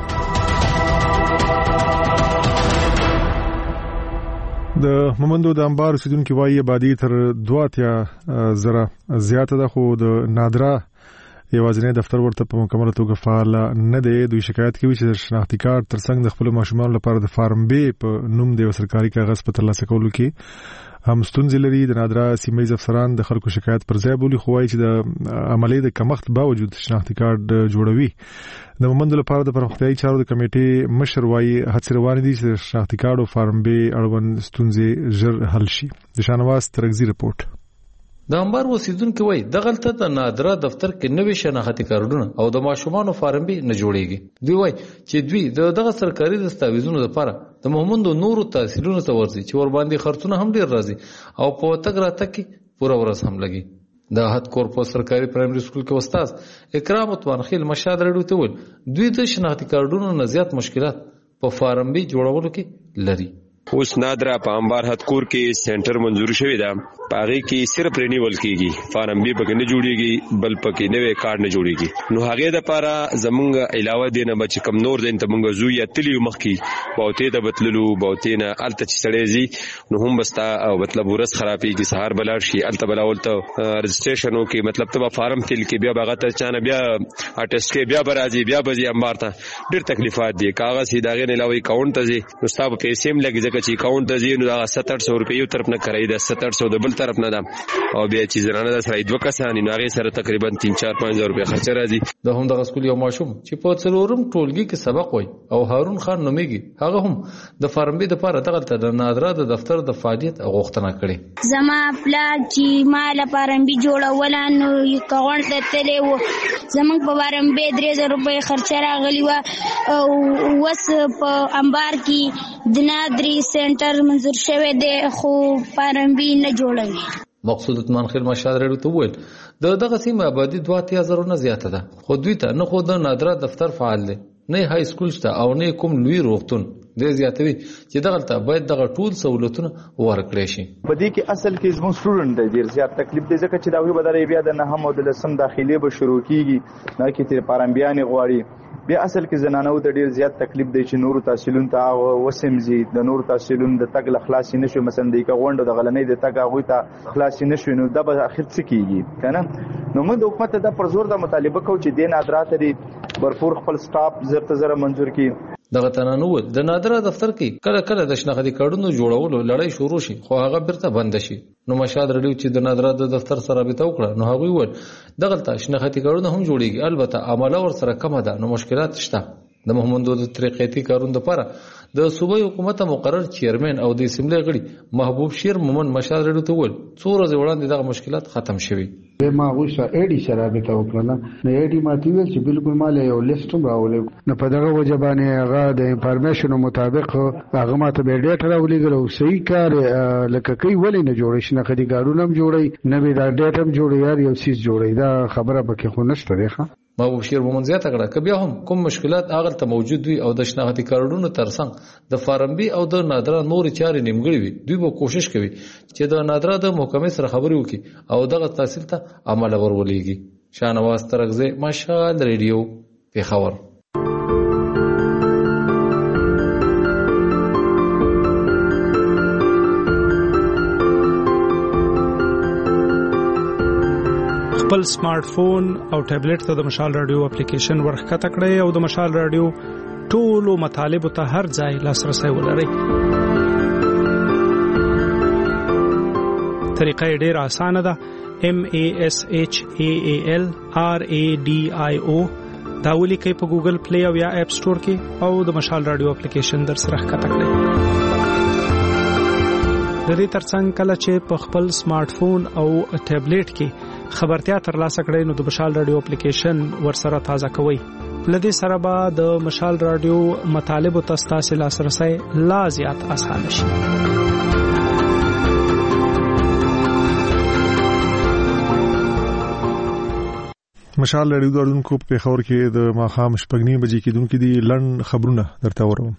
د مومندو د انبار اوسیدونکو وايي آبادی تر 2,000 زیاته ده، خو د نادرا یوازینی دفتر ورته په مکمله توګه فعال نه دی. دوی شکایت کوي چې د شناختی کارت ترڅنګ د خپل ماشومان لپاره د فارم بی په نوم د سرکاري کاغذ په ترلاسه کولو کې هم ستونزې لري. د نادرا سیمه افسران د خلکو شکایت پر ځای بولي، خو وايي چې د عملي د کمښت باوجود شناختی کارت جوړوي. د مومندو لپاره د پرمختیايي چارو د کمیټې مشر وايي هڅې روانې دي چې شناختی کارت او فارم بی اړوند ستونزې ژر حل شي. د شانواز ترغزي رپورټ. د انبار اوسیدونکو وایي دغلته د نادرا دفتر کې نوې شناختی کارتونه او د ماشومانو فارم بي نه جوړیږي. دوی وایي چې دوی دغه سرکاري دستاویزونو لپاره د مومندو نورو تحصیلونو ته ورځي چې ور باندې خرڅونه هم ډیر راځي او په تګ راتګ کې پوره ورځ هم لګي. د احد کورپوس سرکاري پرایمري سکول کې استاد اکرام عثمان خیل مشال ریډیو ته ویل دوی د شناختی کارتونو نه زیات مشکلات په فارم بي جوړولو کې لري. اوس نادرا په انبار هدکور کې سنټر منظور شوی دا، پاره کې صرف رینیول کیږي، فارم بي پکې نه جوړیږي، بل پکې نوې کارت نه جوړیږي. نو هغه د لپاره زمونږ علاوه دینه بچ کم نور دین ته مونږ زو یا تلیو مخکي بوته د بتللو بوته نه الته چې سړې زی نو هم بستا او مطلب ورس خرابي کی سهار بلار شي الته بلاولته رجسټریشنو کې مطلب ته فارم تل کې بیا بغه ته چانه بیا اټیسټ کې بیا برازي بیا بزي انبار ته ډېر تکلیفات دي. کاغذ هداغه نه علاوه اکاونټ ته زی نو ستاسو پیسې هم لګي ځکه چې اکاونټ ته زی نو 700 روپیه یو طرف نه کړی دا 700 د بل طرف نه ده او بیا چې زرانه د سره دوه کسان نو هغه سره تقریبا 3-4-5 روپیه خرچ راځي. د هم د سکول یو ماشوم چې په څلورم ټولګي کې سبق وای او هارون خان نومېږي هغه هم د فارم بي د لپاره دغه د نادرا د دفتر د فعالیت غوښتنه کړې. زما پلان چې مال فارم بي جوړول نو اکاونټ ته تلې و زمنګ په فارم بي 3000 روپیه خرچ راغلی و او وس په انبار کې د نادري سنټر منظور شوی دی خو فارم بي نه جوړوي. مقصود عثمان خیل مشال ریډیو ته ویل دغه سیمه آبادی 2,000 نه زیاته ده، خو دوی ته نه خو د نادرا دفتر فعال دی نه های سکول شته او نه کوم لوی روغتون. د زیاتوي چې دغلته باید دغه ټول سہولتونه ورکړي شي. په دې کې اصل کې زموږ سټوډنټ دی ډیر زیات تکلیف دی ځکه چې دا وی بدلې بیا د نه هم د لسم داخلي به شروع کیږي نه کې تیر پارمبيان غواړي بیا اصل کې زنانو د ډیر زیات تکلیف دی چې نور تحصیلون ته وسمزي د نور تحصیلون د تګ لخلاصي نشو مثلا د غونډو د غلنې د تګ هغه ته خلاصي نشو نو د به اخر څه کیږي کنه. نو موږ د حکومت د پر زور د مطالبه کوو چې د نادرا ته برپور خپل سټاپ زر منظور کړي. دغه تنانول د نادرا دفتر کې کله کله د شناختی کارتونو جوړولو لړۍ شروع شي خو هغه بیرته بند شي. نو مشاد ریډیو چې د نادرا د دفتر سره رابطه وکړه نو هغه وویل دغه شناختی کارتونه هم جوړیږي البته عمله ور سره کم ده نو مشکلات شته. د محمدو د طریقېتی کارون لپاره د صوبایي حکومت مقرر چیرمن او د اسمبلی غړي محبوب شیر مومن مشال ریډیو ته ویل څو ورځې وړاندې دغه مشکلات ختم شوي. ما غوښه اډي سره رابطه وکړه نه اډي ماته ویل چې بالکل مال یو لیست راولې نه په دغه وجبانه هغه د انفارمیشن مطابق هغه ماته به ډیټا راولېګل او صحیح کار لکه کوي ولې نه جوړې شنه خدي ګارونه هم جوړي نه به دا ډیټا هم جوړي یار یو سیس جوړي دا خبره پکې خو نشته دی ښه. محبوب شیر مومن زیاته کړه که بیا هم کوم مشکلات هغه ته موجود وي او د شناختی کارتونو ترڅنګ د فارم بي او د نادرا نور چارې نیمګړي وي دوی به کوشش کوي چې د نادرا د محکمې سره خبرې وکړي او دغه تحصیل ته عمل ورولېږي. شانواز ترغزه مشال ریډیو پیښور. خپل سمارټ فون او ټابلیټ ته د مشال رادیو اپلیکیشن ورخکته کړئ او د مشال رادیو ټولو مطالب ته هر ځای لاسرسي ولرئ. طریقه ډېر اسانه ده. MASHAAL RADIO دا ولیکئ په ګوګل پلی او یا اپ سٹور کې او د مشال رادیو اپلیکیشن در سره ښکته کړئ. د دې ترڅنګ کله چې په خپل سمارټ فون او ټابلیټ کې خبرتیا ترلاسه کړئ نو د مشال رادیو اپلیکیشن ورسره تازه کوئ. لدې سره به د مشال رادیو مطالب او تاسو لاسرسي لا زیات آسان شي. مشال رادیو دردونکو په خبر کې د ماخام شپږنی بجې کې دونکو دي لړن خبرونه درته ورو.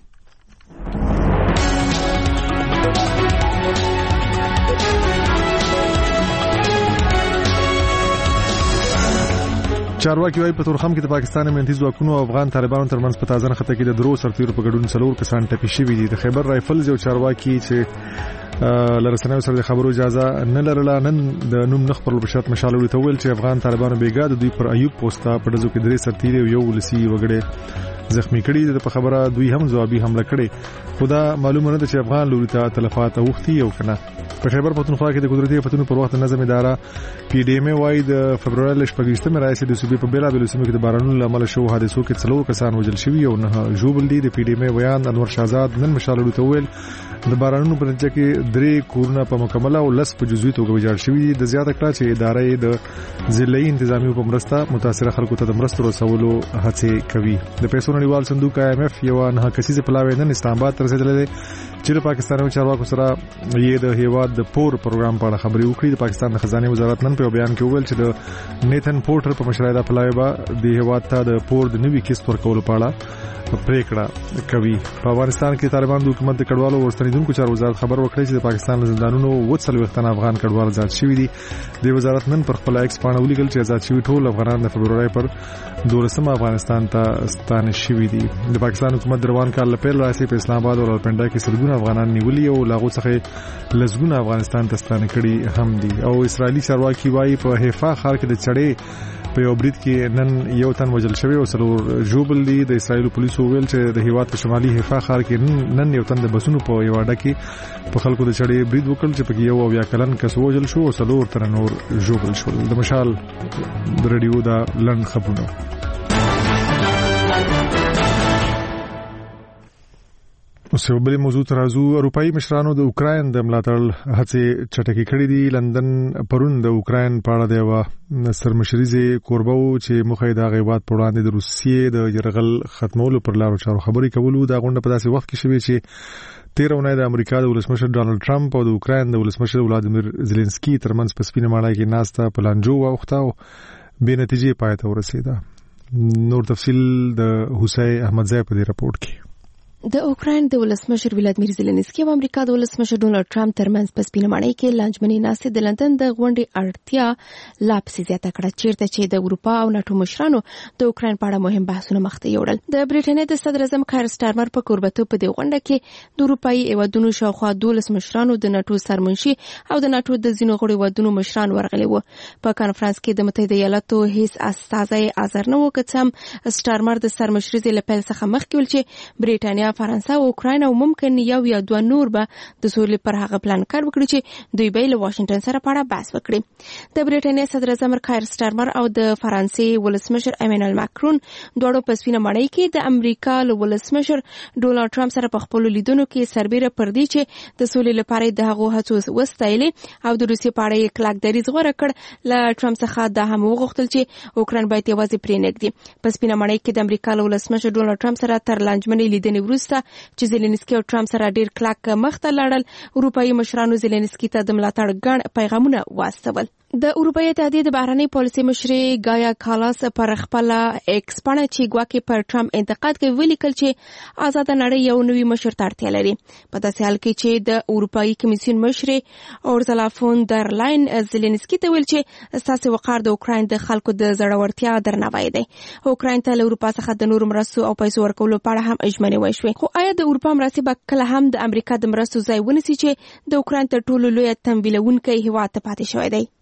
چارواکي وايي په تورخم کې د پاکستان امنیتي ځواکونو او افغان طالبانو ترمنځ په تازه خطه کې د درو سرتیرو په ګډون 4 کسان ټپي شوي دي. د خیبر رایفلز یو چارواکي چې لرسنوي سره د خبرو اجازه نه لرله نن د نوم نخ پر بشرت مشال ویل ته ویل چې افغان طالبانو بیګا د دوی پر ایوب پوسټا په دزو کې درې سرتیري او یو ولسی وګړي زخمی کړي. د په خبره دوی هم ځوابي حمله کړي. خدا معلومه نه ده چې افغان لوري ته تلفات اوختي او کنه. په خیبر پختونخوا کې د قدرتي فتونو پر وخت نظم اداره پی ډی ایم وايي د فبراير 28 رئیس د صوبې په بیلا بیل سیمو کې د بارانونو لامل شو حادثو کې 4 کسان وژل شوي او نه جوبل دي. د پی ډی ایم بیان انور شاهزاد نن مشال ورته ویل د بارانونو په نتیجه کې 3 کورونه په مکمله او لس په جزوي توګه ویجاړ شوي دي. د زیاته کړه چې ادارې د ضلعي انتظامی په مرسته متاثره خلکو ته د مرستو رسولو هڅه کوي. د پیسو نړیوال صندوق IMF یو نه کسيزه پلاوی نن اسلام آباد تر رسیدلې چې پاکستاني چارواکو سره یې د هیواد د پور پروګرام په اړه خبري وکړي. د پاکستان د خزانه وزارت نن په بیان کې وویل چې د نیتن پورټر په مشرۍ د پلاوی با د هیواد ته د پور د نوي کیسه ورکول په اړه پریکړه کوي. په افغانستان کې طالبان د حکومت د کډوالو ورستنیدونکو چارو وزارت خبر ورکړي چې د پاکستان زندانونو 40 افغان کډوال آزاد شوي دي. د وزارت نن پر خپل ایکس باندې ولیکل چې آزاد شوي ټول افغانان د فبراير پر 12 افغانستان ته ستانه شوي دي. د پاکستان حکومت روان کال لپاره راسي په اسلام آباد او راولپنډا کې سلګونه افغانان نیولي او لاغو څخه لزګونه افغانستان ته ستانه کړي هم دي. او اسرایلی چارواکي وايي په حیفا ښار کې د چړې په یو برید کې نن یو تن وژل شوی او څلور جوبل دي. د اسرایل پولیسو ویل چې د هیواد په شمالي حیفا ښار کې نن یو تن د بسونو په یو اډه کې په خلکو د چړې برید وکړ چې په یو او یا کلن کس وژل شو او څلور تر نور جوبل شول. د مشال د رادیو دا لند خبرونه. اوس یو بل موضوع ترازو. اروپאי مشرانو د اوکراین د ملاتړ هڅې چټکې کړې دي. لندن پرون د اوکراین په اړه د سرمشريزي کوربو چې مخې د غیبات په وړاندې د روسیې د يرغل ختمولو پر لارو چارو خبرې کولو. دا غونډه په داسې وخت کې شوې چې 13 اونۍ د امریکا د ولسمشر ډانلډ ټرمپ او د اوکراین د ولسمشر ولادیمیر زيلنسکي ترمنځ په سپینه ماڼۍ کې ناسته پلانجو واوخته او به نتیجې پای ته ورسېده. نور تفصيل د حسین احمدزی په دې راپورټ کې. د اوکراین د ولسمشر ولادیمیر زيلنسکي او امریکا د ولسمشر ډونالد ټرمپ ترمنځ په سپینه ماڼۍ کې لانجمنې ناسې د لندن د غونډې اړتیا لا پسې زیاته کړه چیرته چې د اروپا او ناتو مشرانو د اوکراین په اړه مهم بحثونه مخته یوړل. د بریټانیا د صدر اعظم کایر سټارمر په کوربتو په دې غونډه کې د اروپאי هیوادونو شاوخوا 12 مشرانو د ناتو سرمنشي او د ناتو د ځینو غړو هیوادونو مشران ورغلي وو. په کانفرنس کې د متحده ایالاتو هیڅ استازی حاضر نه و. کڅم سټارمر د سرمشري له پیل څخه مخکې ول چې بریټانیا فرانسه او اوکراین او ممکن یو یا دوه نور به د سولې پر هغه پلان کار وکړي چې دوی به له واشنگټن سره په اړه بحث وکړي. د بریټانیا صدر اعظم کایر سټارمر او د فرانسې ولسمشر ایمانوئل ماکرون دوړو په سپینه ماڼۍ کې د امریکا له ولسمشر ډونالد ټرمپ سره په خپل لیدونو کې سربېره پر دې چې د سولې لپاره د هغو هڅو وستایلې او د روسیې په اړه کلک دریځ غوړه کړ. له ټرمپ څخه د هم وغوښتل چې اوکراین باید یوازې پرې نږدې. په سپینه ماڼۍ کې د امریکا له ولسمشر ډونالد ټرمپ سره تر لانجمنې لیدنې وروسته چې زيلنسکي او ټرمپ سره ډیر کلک مخته لاړل اروپאי مشرانو زيلنسکي ته د ملاتړ غږ پیغامونه واستول. د اروپאי اتحادیې د بهرنۍ پالیسي مشري گایا کالاس پر خپل ایکس باندې چې ګواکې پر ټرمپ انتقاد کوي ولیکل چې آزاد نړۍ یو نوې مشر ته اړتیا لري. په داسې حال کې چې د اروپאי کمیسیون مشري اورزلا فون در لاین زيلنسکي ته ویل چې اساسي وقار د اوکراین د خلکو د زړورتیا درناوی دی. اوکراین ته له اروپا څخه د نور مرستو او پیسو ورکولو په اړه هم اجمنه وشوه. خو آیا د اروپا مرستې به کله هم د امریکا د مرستو ځای ونیسي چې د اوکراین تر ټولو لوی تمویلونکی هیواد ته پاتې شوی دی؟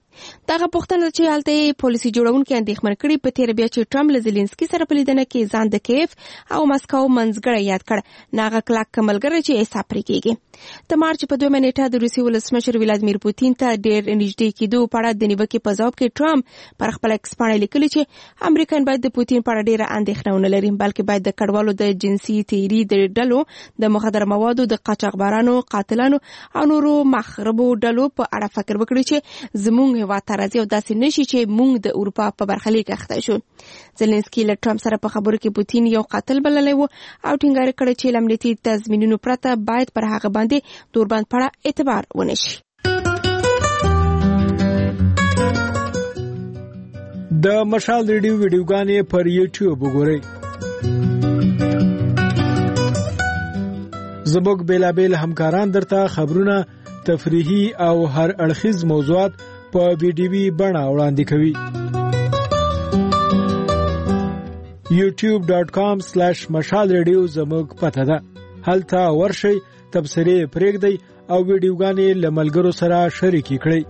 دغه پوښتنه چې هلته پالیسي جوړونکي اندېښمن کړي په تیر بیا چې ټرمپ له زيلنسکي سره په لیدنه کې ځان د کیف او مسکو منځګړی یاد کړ ناغه کلک کملګری چې حساب پرېږي د مارچ په 2 نیټه د روسي ولسمشر ولادیمیر پوتین ته ډېر نږدې کېدو په اړه د نیوکې په ځواب کې ټرمپ پر خپل ایکس باندې لیکلي چې امریکایان باید د پوتین په اړه ډېره اندېښنه ونه لري بلکې باید د کډوالو د جنسي تیری د ډلو د مخدر موادو د قاچاقبرانو قاتلانو او نورو مخربو ډلو په اړه فکر وکړي چې زموږ هیواد ته راځي او داسې نشي چې موږ د اروپا په برخلیک اخته شو. زيلنسکي له ټرمپ سره په خبرو کې پوتین یو قاتل بللی و او ټینګار کړی چې امنیتي تضمینونو پرته باید پر هغه باندې توربند پړه اعتبار ونشي. د مشال ریډیو ویډیوګانې پر یوټیوب وګورئ. زموږ بیلابیل همکاران درته خبرونه تفریحي او هر اړخیز موضوعات په ویډیوي بڼه وړاندې کوي. youtube.com/مشال ریډیو زموږ پته ده. هلته ورشئ، تبصرې پرېږدئ او ویډیوګانې له ملګرو سره شریکې کړئ.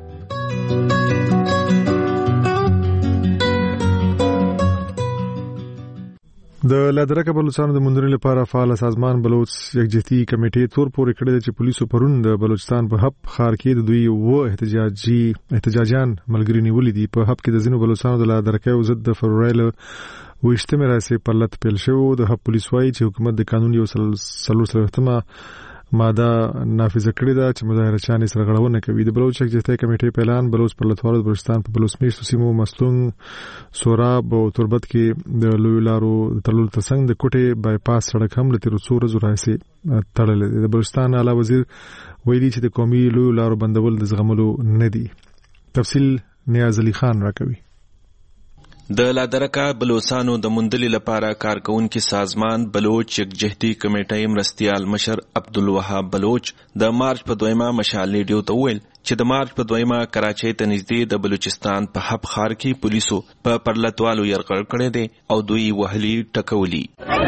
د لادرکه بلوچستان د موندنې لپاره فعال سازمان بلوچ یکجهتي کمیټې تور پورې کړی چې پولیسو پرون د بلوچستان په هب خار کې د دوی و احتجاجیان ملګری نیولې دي. په هب کې د ځینو بلوچستانو د لادرکه او ضد فبرایل وشتمه راسي پرلط پیل شو. د هب پولیس وايي چې حکومت د قانون یو سلوسلتمه ماده نافذه کړې ده چې مظاهره سره غړونه کوي. د بلوچ یکجهتي کمیټې په اعلان بلوچ پرلطوالو د بلوچستان په بلوچ سیمو مسلون سوراب او تربت کې د لوی لارو تړل تسنګ د کوټې بایپاس سړک هم لته رسو ورځو راځي تړل. د بلوچستان اعلی وزیر ویلي چې د قومي لوی لارو بندول د زغملو نه دي. تفصیل نیاز علي خان راکوي. د لادرکه بلوچستانو د موندلې لپاره کارکونکو سازمان بلوچ یکجهتي کمیټې مرستيال مشر عبدالوهاب بلوچ د مارچ په 2 مشال ریډیو ته ویل چې د مارچ په 2 کراچۍ ته نږدې د بلوچستان په هب خار کې پولیسو په پرلطوالو يرغل کړی دی او دوی وهلي ټکولي.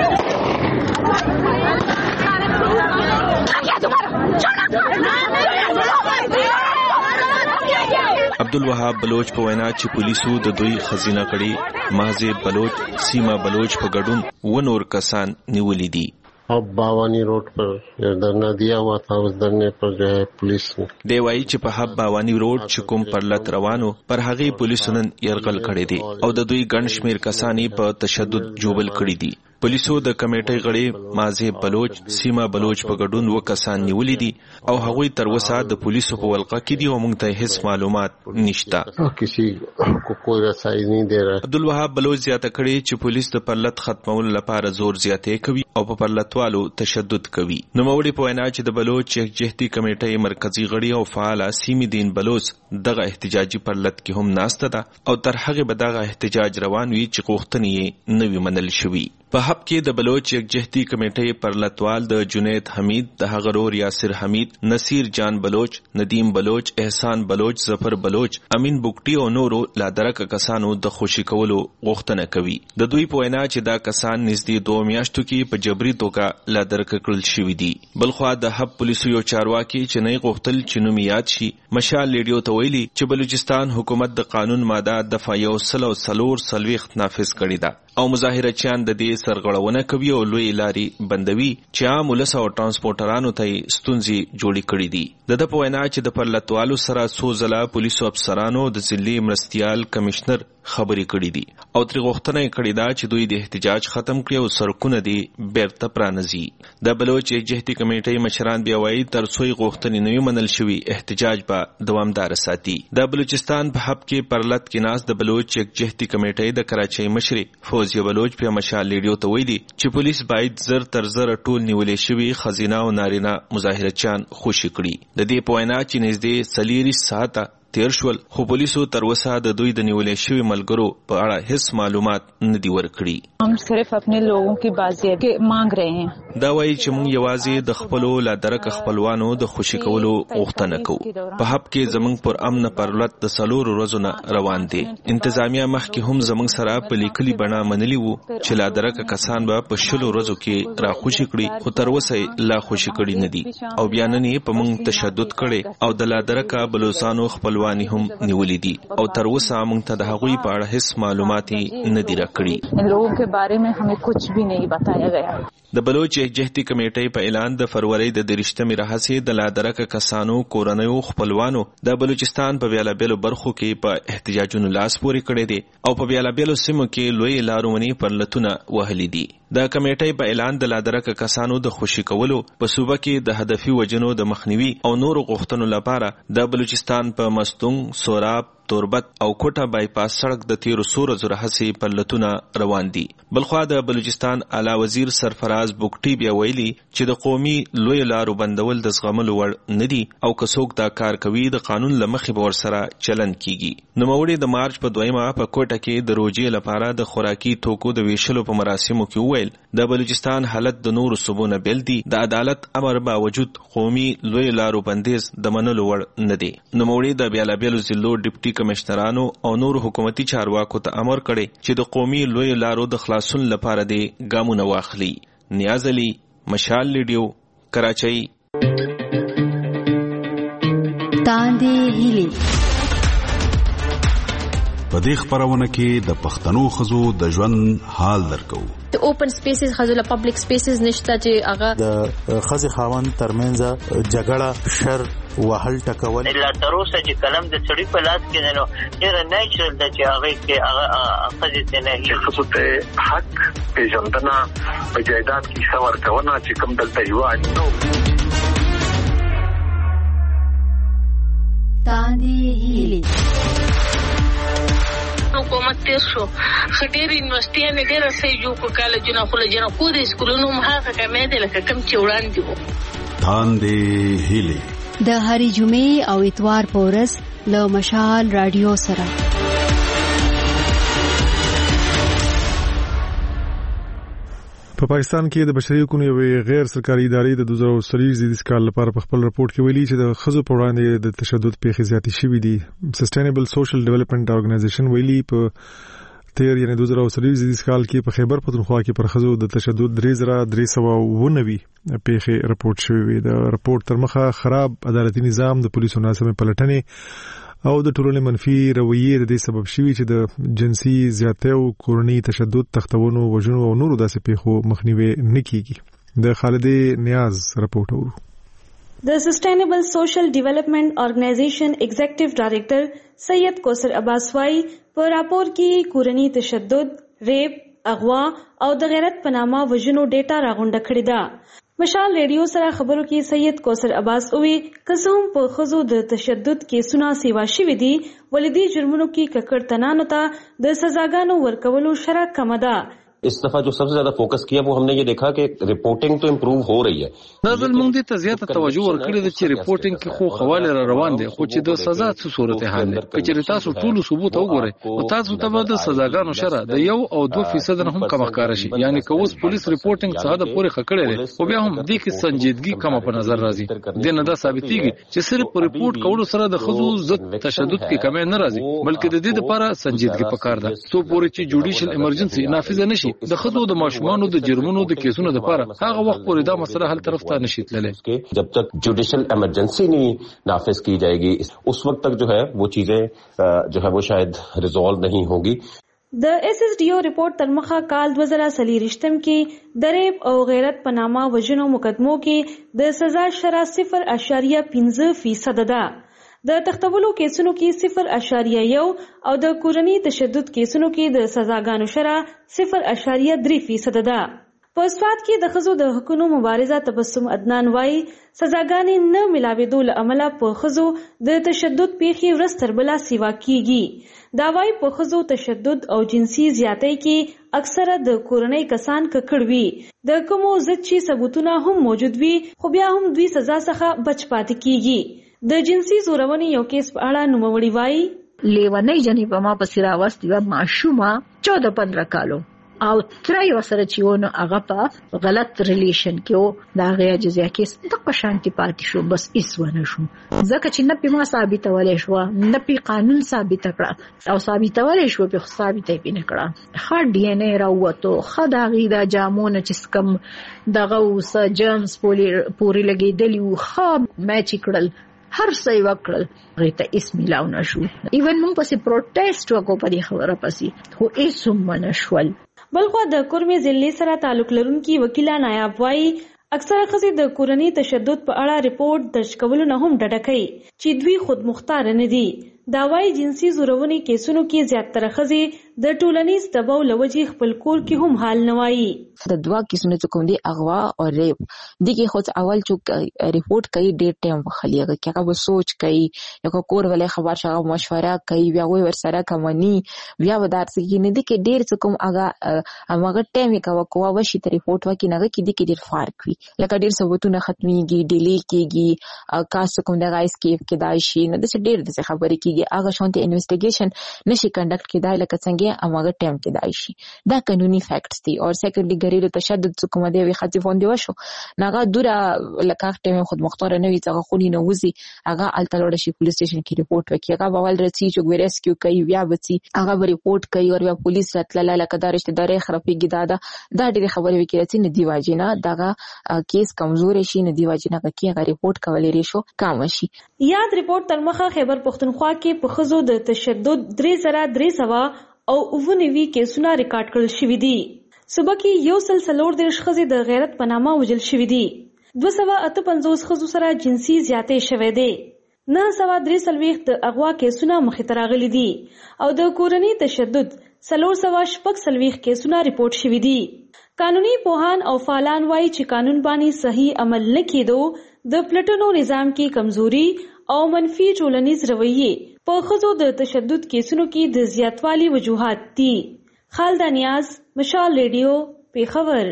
عبدالوهاب بلوچ په وینا چې پولیسو د دوی خزینه کړي مازه بلوچ سیما بلوچ په ګډون و نور کسان نیولې دي. अब बावानी रोड पर धरना दिया हुआ था. उस धरने पर जो है पुलिस دی وایي چې په هب باوانی روډ چې کوم پرلط روانو پر هغه پولیسو نن يرغل کړی دي او د دوی ګڼ شمیر کسانی په تشدد جوبل کړی دي. پولیسو د کمیټې غړي مازه بلوچ سیما بلوچ په ګډون و کسان نیولې دي او هغوی تر وسه د پولیسو په ولقه کې دي او موږ ته هیڅ معلومات نشته. کسی کو کوئی رسائی نه دی رہا. عبدالوهاب بلوچ زیاته کړي چې پولیس د پرلط ختمولو لپاره زور زیاتې کوي او په پرلطوالو تشدد کوي. نو موړي په وینا چې د بلوچ یکجهتي کمیټې مرکزی غړي او فعال سیمې دین بلوچ دغه احتجاجي پرلط کې هم ناشته ده او تر هغه به دغه احتجاج روان وي چې غوښتنې نوي منل شوي. په هب کې د بلوچ یکجهتي کمیټې پرلطوال د جنید حمید د هغرور یاسر حمید نصیر جان بلوچ ندیم بلوچ احسان بلوچ ظفر بلوچ امین بوکټي او نورو لادرک کسانو د خوشی کولو غوښتنه کوي. د دوی په وینا چې دا کسان نږدې 2 میاشتو کې په جبري توګه لادرک کړل شوی دي. بلخوا د هب پولیسو یو چارواکي چې نه غوښتل چې نوم یاد شي مشال ریډیو ته ویلي چې بلوچستان حکومت د قانون ماده دفعه 140 نافذ کړې ده او مظاهرچیان د دې سرغړونه کوي او لوی لاري بندوي چې عام ولس او ترانسپورټرانو ته ستونزې جوړې کړې دي. د په وینا چې د پرلطوالو سره څو ځله پولیسو افسرانو د ضلعي مرستيال کمشنر خبرې کړې دي او تر غوښتنه کړې ده چې دوی د احتجاج ختم کړي او سرکونه دي بیرته پرانځي. د بلوچ یکجهتي کمیټې مشران بیا وایي تر څو غوښتنې نوي منل شوي احتجاج به دوامدار ساتي. د بلوچستان په هب کې پرلط کې ناس د بلوچ یکجهتي کمیټې د کراچۍ مشر فوزیه بلوچ په مشال ریډیو ته ویلي چې پولیس باید زر تر زر ټول نیولې شوی خزینه او نارینه مظاهرچیان خوشی کړي. د دې په وینا چې نږدې 40 ساعته تیر شول خو پولیسو تر وسه د دوی د نیولې شوی ملګرو په اړه هیڅ معلومات نه دی ورکړي. हम सिर्फ अपने लोगों की बात मांग रहे हैं. دا وایي چې موږ یوازې د خپلو لادرک خپلوانو د خوشی کولو غوښتنه کوو. په هب کې زمونږ پر امن پرلط د 4 ورځو نه روان دي. انتظامیه مخکې هم زمونږ سره په لیکلي بڼه منلي وو چې لادرک کسان به په 20 ورځو کې را خوشی کړي خو تر وسه لا خوشی کړي نه دي او بیا نن په موږ تشدد کړي او د لادرک بلوچستانو خپل خپلوان هم نیولې دي او تر اوسه موږ ته د هغوی په اړه هیڅ معلومات نه دي راکړي. ان لوگوں کے بارے میں ہمیں کچھ بھی نہیں بتایا گیا. د بلوچ یکجهتي کمیټې په اعلان د فروری د 23 راهیسې د لادرکه کسانو کورنیو خپلوانو د بلوچستان په بیلابیلو برخو کې په احتجاجونو لاس پورې کړی دي او په بیلابیلو سیمو کې لوی لارونی پرلتونه وهلي دي. د کمیټې په اعلان د لادرکه کسانو د خوشي کولو په صوبه کې د هدفي وجنو د مخنیوي او نورو غوښتنو لپاره د بلوچستان په مستونګ، سوراب، توربت او کوټه بایپاس سړک د تیرو سورو زره هڅې پرلتونه روان دي. بلخوا د بلوچستان اعلی وزیر سرفراز بوکټي بیا ویلي چې د قومي لوی لارو بندول د زغملو وړ نه دي او که څوک دا کار کوي د قانون له مخې به ورسره چلند کیږي. نوموړي د مارچ په 2 په کوټه کې د روجې لپاره د خوراکي توکو د ویشلو په مراسمو کې وویل د بلوچستان حالت د نورو صوبو نه بیل دي. د عدالت امر باوجود قومي لوی لارو بندیز د منلو وړ نه دي. نوموړي د بیلابیلو ضلعو ډیپټي کمشنرانو او نور حکومتي چارواکو ته امر کړی چې د قومي لوی لارو د خلاصون لپاره د ګامونه واخلي. نیاز علي، مشال ریډیو، کراچۍ. تاندې هیلي په دې خبرونه کې د پښتنو خزو د ژوند حال درکو. د اوپن سپیسز خزو له پبلک سپیسز نشته چې هغه د خزي خاوند ترمنځ جګړه، شر، وهل ټکول لا تر اوسه چې کلم د سړي په لاس کې نو ډېر نیچرل د چې هغه کې هغه خزي ته نه هي خصوص ته حق پیژندنه په جایداد کې څور کونه چې کوم دلته یو اړتو. تاندې هیلي حکومت تیر شو خټيري یونیورسيټي ډېر سې جو کو کالجونه خو له جنا خو د سکولونو مخه کمې ده لکه کم چې وړاندې وو. تاندې هیلي د هرې جمعې او اتوار په ورځ له مشال رادیو سره. په پاکستان کې د بشري حقوقو یوې غیر سرکاري ادارې د 2023 کال لپاره په خپل رپورت کې ویلي چې د ښځو په وړاندې د تشدد پیښې زیاتې شوې دي. سسټینبل سوشل ډیولپمنٹ ارګنایزیشن ویلي په تیر یعنی 2023 کال کې په خیبر پختونخوا کې پر ښځو د تشدد 3319 پیښې رپورت شوې وي. د رپورت تر مخه خراب عدالتي نظام، د پولیسو ناسمه پلټنې او د ټولنې منفي رویې د دې سبب شوي چې د جنسي زیاتۍ او کورني تشدد، تختونو، وژنو او نورو داسې پیښو مخنیوي نه کیږي. د خالدې نیاز رپورت اورو. د سسټینبل سوشل ډیولپمنٹ ارګنایزیشن ایگزیکټیو ډایریکټر سید کوثر عباس وايي په راپور کې کورني تشدد، ریپ، اغوا او د غیرت په نامه وژنو ډیټا راغونډه کړې ده. مشال ریډیو سره خبرو کې سید کوثر عباس اوی قسم په خزو د تشدد کیسونه سیوا شوې دي ولدي جرمونو کې ککړتنانو ته د سزاګانو ورکولو شرع کم ده. इस दफा जो सबसे ज्यादा फोकस किया वो हमने ये देखा कि रिपोर्टिंग तो इम्प्रूव हो रही है. نازل موږ دې ته زیاته توجه ورکړې ده چې ریپورټینګ کې خو خواله را روان دي خو چې د سزا څه صورت حال دی. کچې تاسو ټول ثبوت وګورئ او تاسو ته به د سزاګانو شرع د 1 او 2% نه هم کم ښکار شي. یعنی که اوس پولیس ریپورټینګ څخه د پوره خکړې لري او بیا هم دې کې سنجیدګي کم په نظر راځي. د نه دا ثابتېږي چې صرف په ریپورټ کولو سره د خزو ضد تشدد کې کمی نه راځي بلکې د دې لپاره سنجیدګي پکار ده. سو پورې چې جوډیشل ایمرجنسي نافذ نشي د خزو د ماشومانو د جرمونو د کیسونو لپاره هغه وخت پورې دا مسله حل طرف ته نشي تللی. जब तक जुडिशल इमरजेंसी नहीं नाफिज की जाएगी उस वक्त तक जो है वो चीजें जो है वो शायद रिजॉल्व नहीं होगी. د SSDO ریپورت تر مخه کال 2023 کې د ریپ او غیرت په نامه وژنو مقدمو کې د سزا شرع 0.5% ده. د تختولو کیسونو کې 0.1 او د کورني تشدد کیسونو کې د سزاګانو شرع 0.3% ده. په سواد کې د ښځو د حقوقو مبارزه تبسم عدنان وايي سزاګانې نه ملاوېدو له امله په ښځو د تشدد پیښې ورځ تر بله سیوا کیږي. دا وايي په ښځو تشدد او جنسي زیاتۍ کې اکثره د کورنۍ کسان ککړ وي د کومو ضد چې ثبوتونه هم موجود وي خو بیا هم دوی سزا څخه بچ پاتې کیږي. د جنسي زورونې یو کیس په اړه نوموړي وايي لیونۍ جنې په ما پسې راوستې وه ماشومه 14-15 کالو او ترای وسره چې ونه هغه په غلط ریلیشن کې و دا غیا جزیا کې د قشانتی پاتې شو بس ایس ونه شو ځکه چې نه په ما ثابتولې شو نه په قانون ثابت کړه او ثابتولې شو په ثابتې پینې کړه خا ډي ان اے راوته خدا غیدا جامونه چې کم دغه وس جرمز پوری لګیدلی خو میچ کړل هر څه وکړل غیته اسم ملاو نشو. ایون موږ پسې پروټیسټ وکړو په دې خبره پسې خو هیڅ هم نشول. بلخو د کورمې ضلع سره تعلق لرونکي وکیله نایاب وایي اکثره ښځې د کورني تشدد په اړه رپورټ درج کولو نه هم ډډه کوي چې دوی خود مختار نه دي. دا وايي جنسي زورونې کیسونو کې زیاتره ښځې د ټولنیز دباو له وجې خپل کور کې هم حال نه وایي. د دوا کیسونه چې کوم دي اغوا او ریپ دي کې خو اول چې رپورټ کوي ډېر ټایم وخلیږي چې هغه سوچ کوي یو کور ولې خبر شغه مشوره کوي بیا وای ورسره کومني بیا ودار سګي نه دي کې ډېر څه کوم هغه ټایم یې کوه وشي ته رپورټ وکي نه کې دي کې ډېر فرق وي لکه ډېر ثبوتونه ختميږي ډیلی کیږي کاس کوم د غایس کې کېدای شي نه د ډېر د خبرې کیږي هغه شونته انویسټیګیشن نشي کنډکټ کېدای لکه څنګه هغه ټایم کېدای شي. دا قانوني فیکټس دي. او سیکنډلی ګریلو تشدد څه کوم دی وي خاطی فوندې وشو ناغه دوره لکه ټایم خود مختار نه وي څنګه خونی نه وزي هغه التلوړ شي پولیس سټیشن کې رپورټ وکړي هغه بوال رسي چې ریسکیو کوي بیا بچي هغه رپورټ کوي او بیا پولیس راتله لکه دا رشتہ داري خرابېږي دا ډېر خبرې وکړي چې نه دی واجینا دا کیس کمزور شي نه دی واجینا کې هغه رپورټ کولې ریشو کم شي. یاد رپورټ ترمخه خیبر پختونخوا کې په خزو د تشدد 3300 او 99 کیسونه ریکارډ کړل شوې دي. صبح کې یو سلسلور د ښځې د غیرت په نامه وژل شوې دي. 258 ښځو سره جنسي زیاتې شوې دي. 943 د اغوا کیسونه مخې ته راغلي دي او د کورني تشدد 440 کیسونه ریپورټ شوي دي. قانوني پوهان او فعالان وایي چې قانون باندې صحیح عمل نه کېدو د پلټنو نظام کې کمزوري او منفي ټولنیز رویه په ښځو د تشدد کیسونو کې د زیاتوالي وجوهات دي. خالده نیاز، مشال ریډیو، پیښور.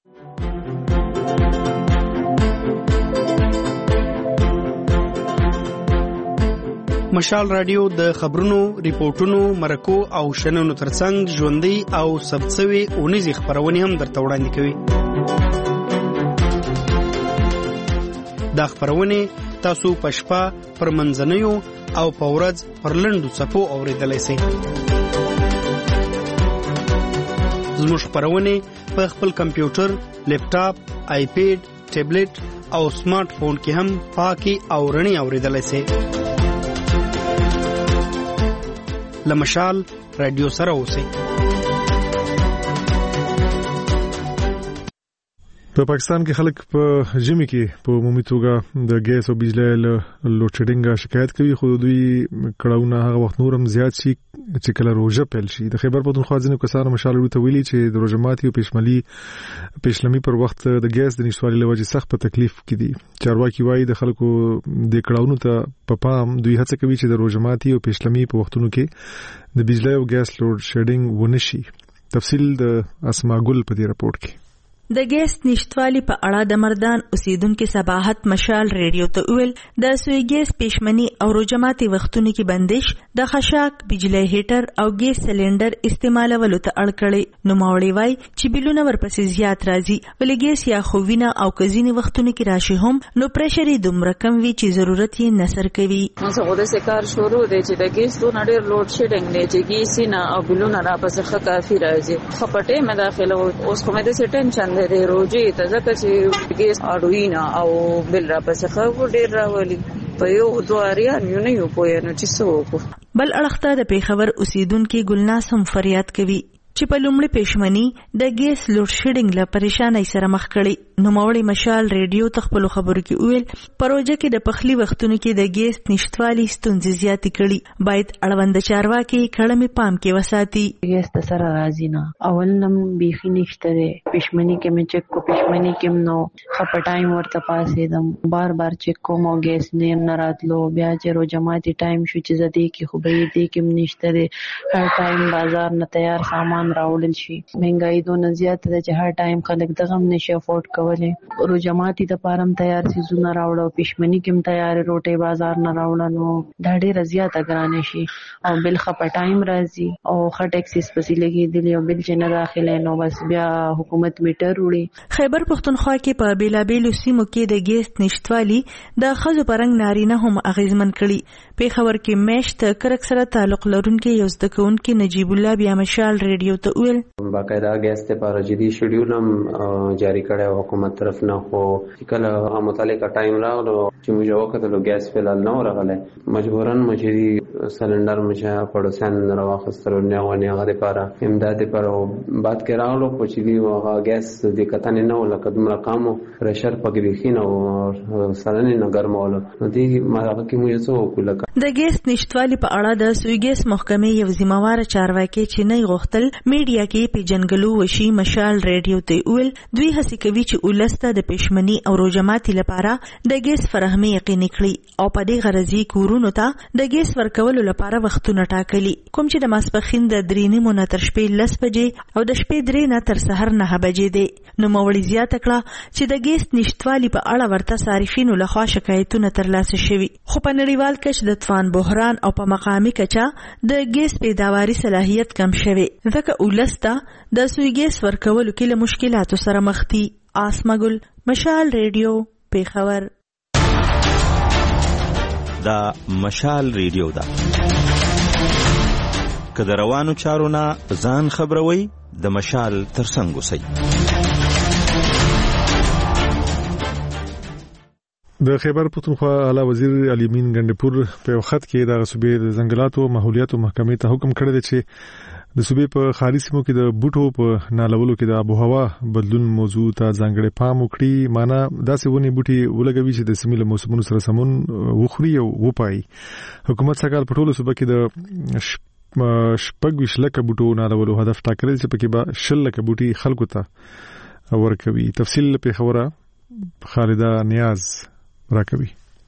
مشال رادیو د خبرونو، ریپورتونو، مرکو او شننو ترڅنګ ژوندۍ او ثبتسوي اونیزې خبرونه هم درته وړاندې کوي. دا خبرونه تاسو په شپه پر منځنیو او په ورځ پر لنډو صفو اوریدلای شئ. زموږ خبرونه په خپل کمپیوټر، لیپټاپ، آیپیډ، ټابلیټ او سمارټ فون کې هم پاکي او رڼي اوریدلای شئ. لمشال رادیو سره اوسئ. په پاکستان کې خلک په ژمي کې په عمومي توګه د ګیس او بجلی له لوډ شیډینګ شکایت کوي خو دوی کړهونه هغه وخت نور هم زیات شي چې کله روزه پیل شي. د خیبر پختونخوا ځینو کسانو مشال ته ویلي چې د روزه ماتي او پېشلمي پر وخت د ګیس د نشټوالي له وجې سخت په تکلیف کې دي. چارواکي وایي د خلکو د کړهونو ته په پام دوی هڅه کوي چې د روزه ماتي او پېشلمي په وختونو کې د بجلی او ګیس لوډ شیډینګ ونه شي. تفصیل د اسما ګل په دې رپورټ کې. د ګیس نشټوالي په اړه د مردان اوسیدونکو صباحت مشال ریډیو ته ویل د سوی ګیس پېشمنی او روزماتي وختونو کې بندش د خشاک بجلی هیټر او ګیس سلندر استعمالولو ته اړ کړي. نو ماوړي وای چې بلونه ورپسې زیات راځي ولې ګیس یا خووینه او کزینی وختونو کې راشي هم نو پرشر دومره کم وی چې ضرورت یې نثر کوي. موږ غوډه سکار شروع دی چې د ګیس تو نړۍ لوډ شیډینګ دی چې ګیس نه او بلونه را پسې کافي راځي خپټه مداخله اوس کومه د ټینشن د روزي ته ځکه چې ګیس اړوینا او بل را پسې خو ډیر راولي په یو دواریا نه یو پوهه نه چې څوک بل اړخته د پیښور اوسیدونکو ګلناس هم فریاد کوي چې په لومړي پېشمنی د ګیس لوډ شیډینګ له پریشانۍ سره مخ کړي. نو ماوړي مشال ریډیو تخپل خبرو کې ویل پروژه کې د پخلی وختونو کې د ګیس نشټوالي ستونزې زیاتې کړي باید اړوند چارواکي کړمې پام کې وساتي. ګیس ته سره راځي نه اول نم بیخي نشته ده پېشمنی کې مې چک کو پېشمنی کې نو خپ ټایم ورته پاسې دم بار چک کوم ګیس نه راتلو بیا چې روزماتي ټایم شو چې زدي کې خو به دې کې نشته ده هر ټایم بازار نه تیار سامان راوړل شي مهنګای دونه زیات ده چې هر ټایم خلک دغه نشي افورد کولای روزماتي د پارم تیار سيزونه راوړو پېشمنی کې تیار روټي بازار نه راوړل نو دا ډېر زیاته ګرانه شي او بل خپ ټایم راځي او خټ اکسس پسې لګي دی او بل چې نه داخله نو بس بیا حکومت میټر وړي. خیبر پختونخوا کې په بیلابیلو سیمو کې د ګیس نشټوالي د خزو پرنګ نارینه هم اغیزمن کړي. پیښور کې میشت کرک سره تعلق لرونکي یو زده کوونکي نجیب الله بیا مشال ریډیو رادیو ته ویل باقاعده ګیس ته پر جدي شیډول هم جاری کړی حکومت طرف نه، خو کله متعلقه ټایم راغلو چې موږ وکړو ګیس فلال نه ورغله، مجبورن مجری سلندر مشه پړوسان راوخسترو نه ونی هغه لپاره امداد لپاره بات کې راغلو، خو چې دی هغه ګیس د کتن نه ولا قدم رقمو پرشر پکې بخینه او سالنه نه ګرمول نو دی ماغه کې موږ څه وکړل. د ګیس نشټوالي په اړه د سویګیس محکمې یو ذمہوار چارواکي چې نه غوښتل میډیا کې پیجنګلو وشي مشال ریډیو ته ویل دوی هڅه کوي چې ولسته د پښمنی او روجماتي لپاره د ګیس فراهمي یقیني کړي او په دې غرضی کورونو ته د ګیس ورکولو لپاره وختونه ټاکلي، کوم چې د ماسپخین د 3:30 نه تر شپې 10 بجې او د شپې 3 نه تر سحر 9 بجې دی. نو موړي زیاته کړه چې د ګیس نشټوالي په اړه ورته صارفینو لخوا شکایتونه ترلاسه شوي، خو په نړیوال کچ د طوفان بحران او په مقامي کچا د ګیس پیداواري صلاحیت کم شوی، ځکه ولسته د سوی ګیس ورکولو کې له مشکلاتو سره مخ دي. آسمګل، مشال ریډیو، پیښور. دا مشال ریډیو ده که د روانو چارو نه ځان خبروي د مشال ترڅنګ اوسئ. د خیبر پختونخوا اعلی وزیر علي امین ګندپور په وخت کې د صوبې د ځنګلاتو ماحولیاتو محکمې ته حکم کړی دی چې د صوبې په خاري سیمو کې د بوټو په نالولو کې د آب او هوا بدلون موضوع ته ځانګړی پام وکړي، معنا داسې ونی بوټي ولګوي چې د سیمې له موسمونو سره سمون وخوري او وپایي. حکومت څنګه په ټولو صوبه کې د شپږ لکه بوټو نالولو هدف ټاکلی چې پکې به 10 لکه بوټي خلکو ته ورکوي. تفصیل په خبره خالده نیاز راکوي.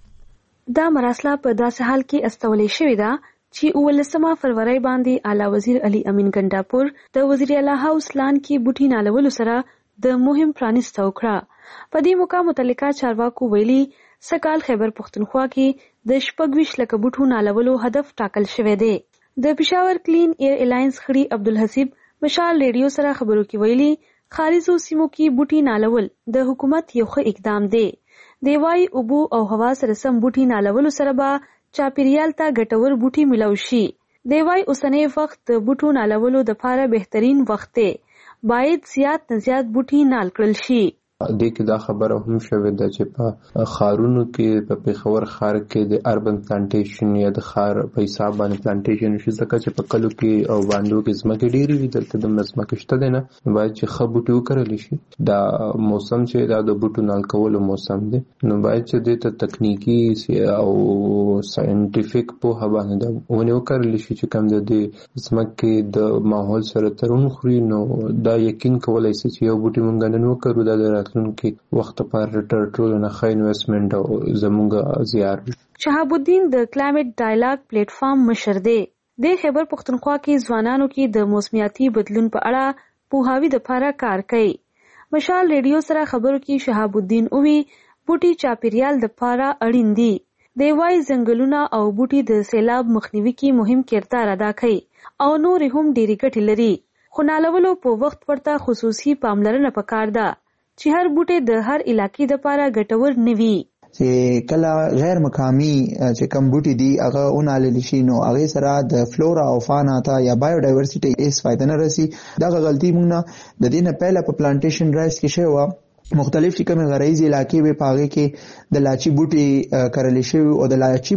دا مراسله په داسې حال کې استولې شوې ده چې 19 فروری باندې اعلی وزیر علي امین ګندپور د وزیر اعلی هاوس لان کې بوټي نالولو سره د مهم پرانیسته وکړه. په دې موقع متعلقه چارواکو ویلي سکال خیبر پختونخوا کې د 24 لکه بوټو نالولو هدف ټاکل شوی دی. د پېښور کلین ایر الاینس خړي عبدالحسیب مشال ریډیو سره خبرو کې ویلي خارجو سیمو کې بوټي نالول د حکومت یو ښه اقدام دی. دیوای اوبو او هوا سره سم بوټي نالولو سره به چاپیریال ته ګټور بوټي ملو شي. دیوای اوسنۍ وخت د بوټو نالولو د لپاره بهترین وخت دی، باید زیات نه زیات بوټي نال کړل شي. دې کې دا خبره هم شوې ده چې په خارونو کې په پیښور ښار کې د اربن پلانټیشن یا د ښار په حساب باندې پلانټیشن شي، ځکه چې په کلو کې او باندو کې ځمکې ډېرې وي، دلته د ځمکې شته دی نه، باید چې ښه بوټي وکرلی شي. دا موسم چې دا د بوټو نال کولو موسم دی، نو باید چې دې ته تکنیکي او ساینټیفیک پوهه باندې دا ونې وکرلی شي چې کوم د دې ځمکې د ماحول سره تړون خوري. نو دا یقین کولی شي چې یو بوټي مونږ نن وکړو دا د راتلونکي وخت لپاره تر ټولو نه ښه انویسټمنټ او زموږ زیار. شهاب الدین د کلایمټ ډایلاګ پلیټ فارم مشر دی. د خیبر پختونخوا کې ځوانانو کې د موسمیاتي بدلون په اړه پوهاوی د لپاره کار کوي. مشال ریډیو سره خبرو کې شهاب الدین اووی بوټي چاپیریال د لپاره اړین دي. د وای ځنګلونه او بوټي د سیلاب مخنیوي کې مهم کردار ادا کوي او نور هم ډېری ګټې لري، خو نالولو په وخت ورته خصوصي پاملرنه پکار ده چې هر بوټي د هر علاقې د لپاره ګټور نه وي. چې کله غیر مقامی چې کم بوټي دي هغه اونالل شي نو هغه سره د فلورا او فانا ته یا بایو ډایورسيټي هیڅ فائدہ نه رسی. دا غلطي موږ نه د دې نه پهله په پلانټیشن رایس کې شوی مختلف چې کوم غرایزي علاقې به پاغه کې د لاچی بوټي کرل شي او د لاچی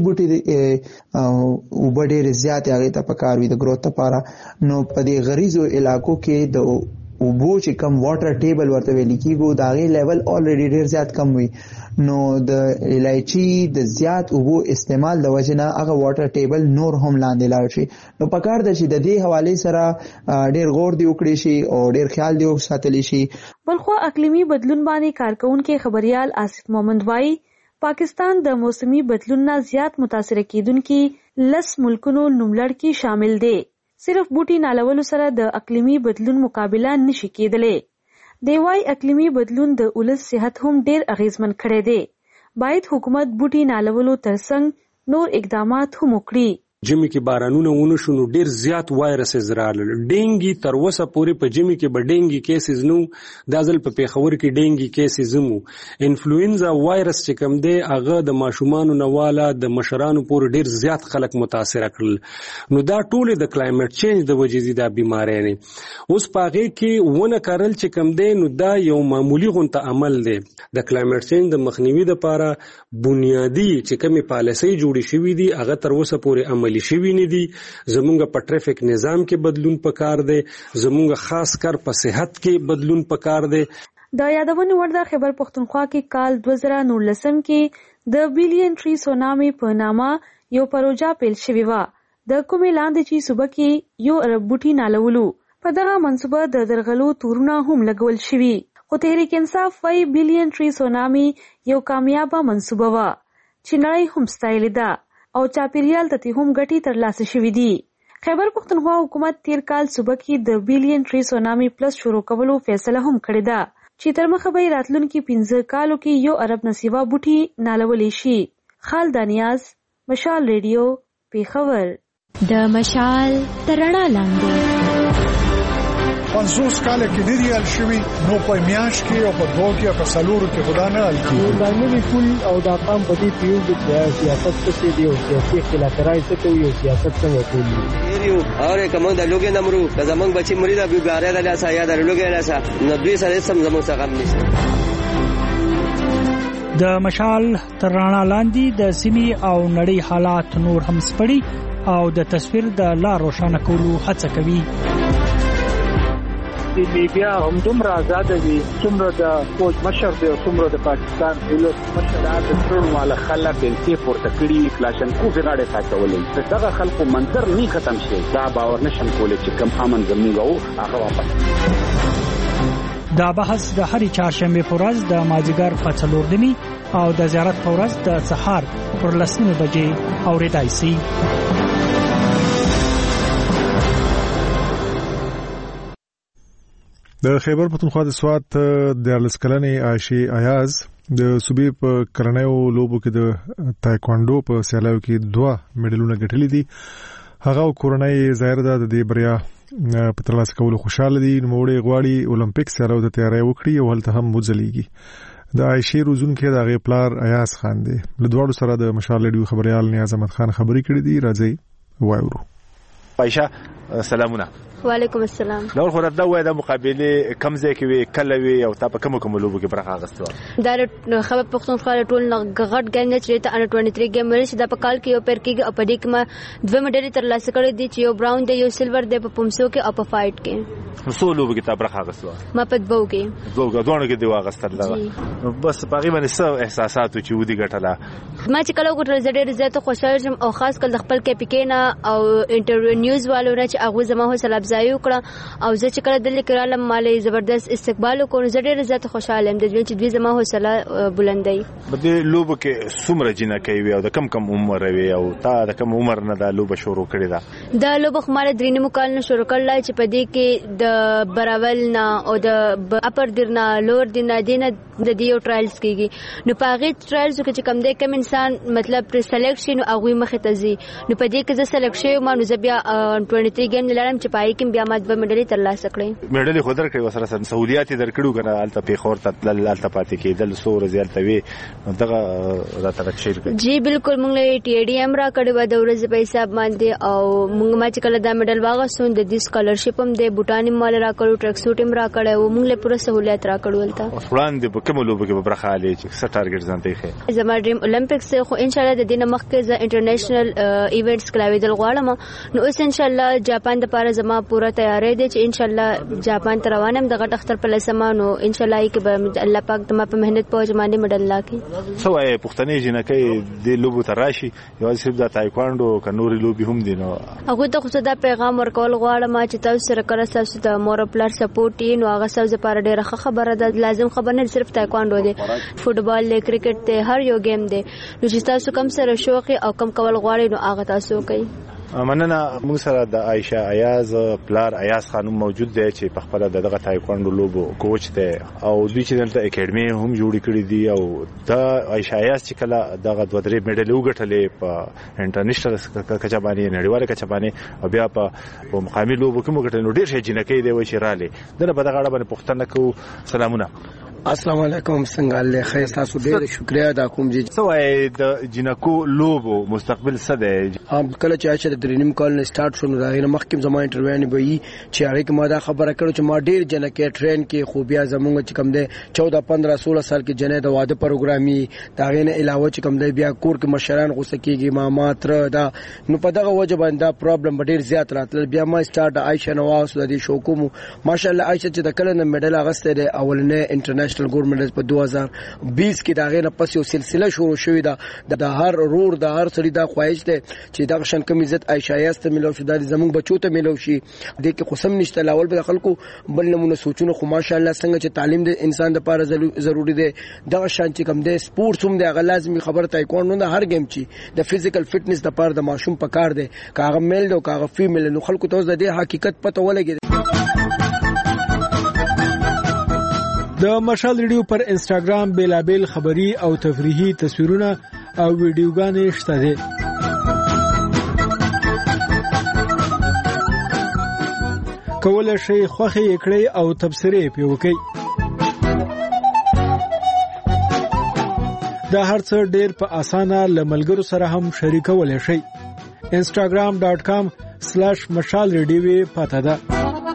بوټي او ډېر زیات هغه ته پکار وي د گروث لپاره. نو په دې غریزو علاقو کې د اوبو چې کم واټر ټیبل ورته ویل کیږي دا غي لیول الریډي ډیر زیات کم وي، نو د الایچي د زیات اوبو استعمال د وجنه هغه واټر ټیبل نور هم لاندې لاړ شي. نو پکار د چې د دې حواله سره ډیر غور دی وکړي شي او ډیر خیال دی وساتلی شي. بلخو اقلیمی بدلون باندې کارکونکو خبريال آصف محمد وای پاکستان د موسمي بدلون نه زیات متاثر کیدونکو 10 ملکونو نوملړ کې شامل دی. صرف بوټي نالولو سره د اقلیمی بدلون مقابله نشي کېدلی. دی وای اقلیمی بدلون د ولس صحت هم ډیر اغیزمن کړی دی. باید حکومت بوټي نالولو ترڅنګ نور اقدامات هم وکړي. جمی کې بارانونه ونه شو نو ډیر زیات وایرسز راغلل. ډینګي تر اوسه پورې په جمی کې به ډینګي کیسز نو دا ځل په پیښور کې ډینګي کیسز مو. انفلوئنزا وایرس چې کوم دی هغه د ماشومانو نواله د مشرانو پورې ډیر زیات خلک متاثر کړل. نو دا ټول د کلایمټ چینج د وجې دي دا بیماری نه. اوس پاغه کې ونه کارل چې کوم دی نو دا یو معمولی غونته عمل دی. د کلایمټ چینج د مخنیوي لپاره بنیادی چې کومه پالیسي جوړې شوې دي هغه تر اوسه پورې عملي شوی نه دي. زمونږ په ټریفیک نظام کې بدلون پکار دی، زمونږ خاص کر په صحت کې بدلون پکار دی. د یادونه ورده خیبر پختونخوا کې کال 2019 کې د بلین ټری سونامي په نامه یو پروژه پیل شوې و. د کومې لاندې چې صوبه کې یو ارب بوټي نالولو په دغه منصوبه د درغلو تورونه هم لګول شوي. خو تحریک انصاف وايي بلین ټری سونامي یو کامیابه منصوبه و چې نړۍ هم ستایلې ده او چاپیریال ته هم ګټې ترلاسه شوې دي. خیبر پختونخوا حکومت تیر کال صوبه کې د بلین ټری سونامي پلس شروع کولو فیصله هم کړې ده چې تر مخه به راتلونکي 15 کالو کې یو ارب نصیبه بوټي نالولی شي. خال دانیاز، مشال ریډیو، پیښور. د مشال ترڼا لاندې 50 کال کې ډیر یال شوی نو په میاش کې او په دوه کې په سلورو کې خدا نه الکی باندې کول او د اقام په دې پیو د سیاست څخه دی او سیاسي خلافکارای څه کوي او سیاست څنګه کوي یریو اوره کوم د لوګي نمرو د زمنګ بچی مرید ابي باره د لاسه یا د لوګي لاسه نو دوی سره سم زمو څخه غم نشي. د مشال ترڼا لاندې د سیمې او نړۍ حالات نور هم سپړي او د تصویر د لار روښانه کولو هڅه کوي. لیبیا هم دومره آزاد دي څومره د فوج مشر دی او څومره د پاکستان دولت مشر د ټول مال خلک په پورته کړي کلاشنکوف غاړه ساتولې دغه خلکو منظر نه ختم شي دا باور نشم کولای چې کم امن زموږ او هغه واپس. دا بحث د هرې چهارشنبه په ورځ د مازیګر په 4 نیمې او د زیارت په ورځ د سهار پر 10 بجې اورېدای شي. د خیبر پختونخوا د سوات د لسکلنې عائشې ایاز د صوبې په کرنیو لوبو کې د تایکوانډو په سیالیو کې 2 میډلونه ګټلي دي. هغه کورنۍ ظاهر ده د دې بریا په ترلاسه کولو خوشاله دي. نوموړي غواړي اولمپیک سیالیو ته تیاری وکړي او هلته هم وځلېږي. د عائشې روزونکو د هغې پلار ایاز خان دی. له دواړو سره د مشال ریډیو خبريال نیاز احمد خان خبرې کړې دي. راځي وایو. عائشہ سلامونه. وعلیکم السلام. نو خو دا وای د مقابله کم ځای کې وی کله وی او تا په کوم لوبو کې برخه اخیسته؟ دا خبر پختونخوا ټول غټ ګیم چې ته ان 23 گیم ورسې د په کال کې یو پر کې او په دې کې ما 2 میډل ترلاسه کړې دي چې یو براون دی یو سیلور دی په پمسو کې او په فایټ کې. څو لوبو کې تا برخه اخیسته؟ ما په دوه کې کې دی واغستل دا. بس تقریبا څه احساسات چې ودی ګټله؟ ما چې کله وګورل زړه زیات خوشاله شم او خاص کله خپل کې پکینا او انټرویو نیوز والو نه چې هغه زما حوصله ځای وکړه او زه چې کله دلته کړم مالې زبردست استقبال وکړ زه ډېر زیات خوشاله یم د دې چې دوی زما حوصله بلندای. بده لوب کې څومره جنہ کوي او د کم عمر وي او تا د کم عمر نه د لوب شروع کړی دا؟ دا لوب خماله درینه مکال نه شروع کړل چې په دې کې د براول نه او د اپر درنه لور دینه د دې ټرایلز کیږي نو په هغه ټرایلز کې کم دی کم انسان مطلب پر سلیکشن او هغه مخه ته ځي نو په دې کې زه سلیکشن ما نو زه بیا 23 گیم لرم چې پای کې بیا ما 2 میډل ترلاسه کړې. میډل خو درکړې وسره سہولیات درکړو کنه الته پیښور ته الته پاتې کېدل سور زیات وی دغه راته شیر کړ. جی بالکل موږ له ټي ډي ام را کړو د ورځې په حساب باندې او موږ ما چې کله دا میډل واغستون د دې سکالرشپ هم د بوټانی مال را کړو ټریک سوټ هم را کړو موږ له پوره سہولیات را کړو الته. وړاندې په کوم لوب کې برخه اخلي چې څه ټارګټ ځانته ښه؟ زما ډریم اولمپیکس خو ان شاء الله د دینه مخکې ز انټرنیشنل ایونټس کلاویدل غواړم نو اوس ان شاء الله جاپان د لپاره زما پوره تیاری دی چې ان شاء الله جاپان ته روانم د غټ اختر په لسمانو ان شاء الله کې به الله پاک د ما په مهنت په جمانه مډل لاکي. سو پښتنې جنکې د لوبو تراشي یو صرف د تایکوانډو کنوري لوبي هم دي نو هغه ته خو دا پیغام ورکول غواړم چې تاسو سره کړه تاسو د مور پلار سپورټ نو هغه تاسو لپاره ډیره خبره ده لازم خبر نه صرف تایکوانډو دی فوټبال له کرکټ ته هر یو گیم دی نو چې تاسو کم سره شوق او کم کول غواړئ نو هغه تاسو کوي. مننه. موږ سره د عائشه ایاز پلار ایاز خانم موجود دی چې په خپل دغه تایکوانډو لوبو کوچ دی او دوی چې دلته اکیډمي هم جوړ کړی دی او د عائشه ایاز چې کله دغه 2-3 میډل وګټلې په انټرنیشنل کچه باندې نړیواله کچه باندې او بیا په مقامي لوبو کې موږ ټول ډیر شي جنکې دی و چې رالي دغه په دغه اړه باندې پوښتنه کوو. سلامونه. السلام علیکم. څنګه له خیر تاسو ډیر شکریا ادا کوم چې سوای د جنکو لوبو مستقبل څه دی؟ کله چې اچھا د درینم کال نه سٹارټ شونه دا نه مخکې زما انټرویو نه وی چې هغه کې ما دا خبره کړو چې ما ډیر جنکې ټرین کې خوبیا زمونږ چې کم دی 14-15-16 سال کې جنې د واده پروګرامي دا غینه علاوه چې کم دی بیا کور کې مشران غوسه کېږي ماما تر دا نو په دغه وجه باندې پرابلم ډیر زیات راتل. بیا ما سٹارټ عائشه نواز د شو کوم ماشاءالله عائشه چې د کله نه میډل اغسته دی اولنې انټرنیشنل ګورنمنت په 2020 کې دا غینه پس یو سلسله شروع شوې ده د هر رور د هر سړي دا خواهش ده چې دا شان کم عزت عائشه یاسته ملو شو د زمونږ بچو ته ملو شي د کې قسم نشته لاول به خلکو بل نمونه سوچونه خو ماشاءالله څنګه چې تعلیم د انسان لپاره ضروری ده دا شان چې کم ده سپورتس هم د لازمي خبر تایکوانډو د هر گیم چې د فزیکل فټنس لپاره د ماشوم پکار ده کاغه میل دو کاغه فیمیل نو خلکو ته د حقیقت پته ولګي. د مشال ریډیو پر انستګرام بیلابل خبری او تفریحي تصویرونه او ویډیوګانې شته دي. کولای شئ خوښي کړئ او تبصرې پې وکړئ. دا هر څه ډېر په اسانه له ملګرو سره هم شریکولی شئ. instagram.com/mashalradio پته ده.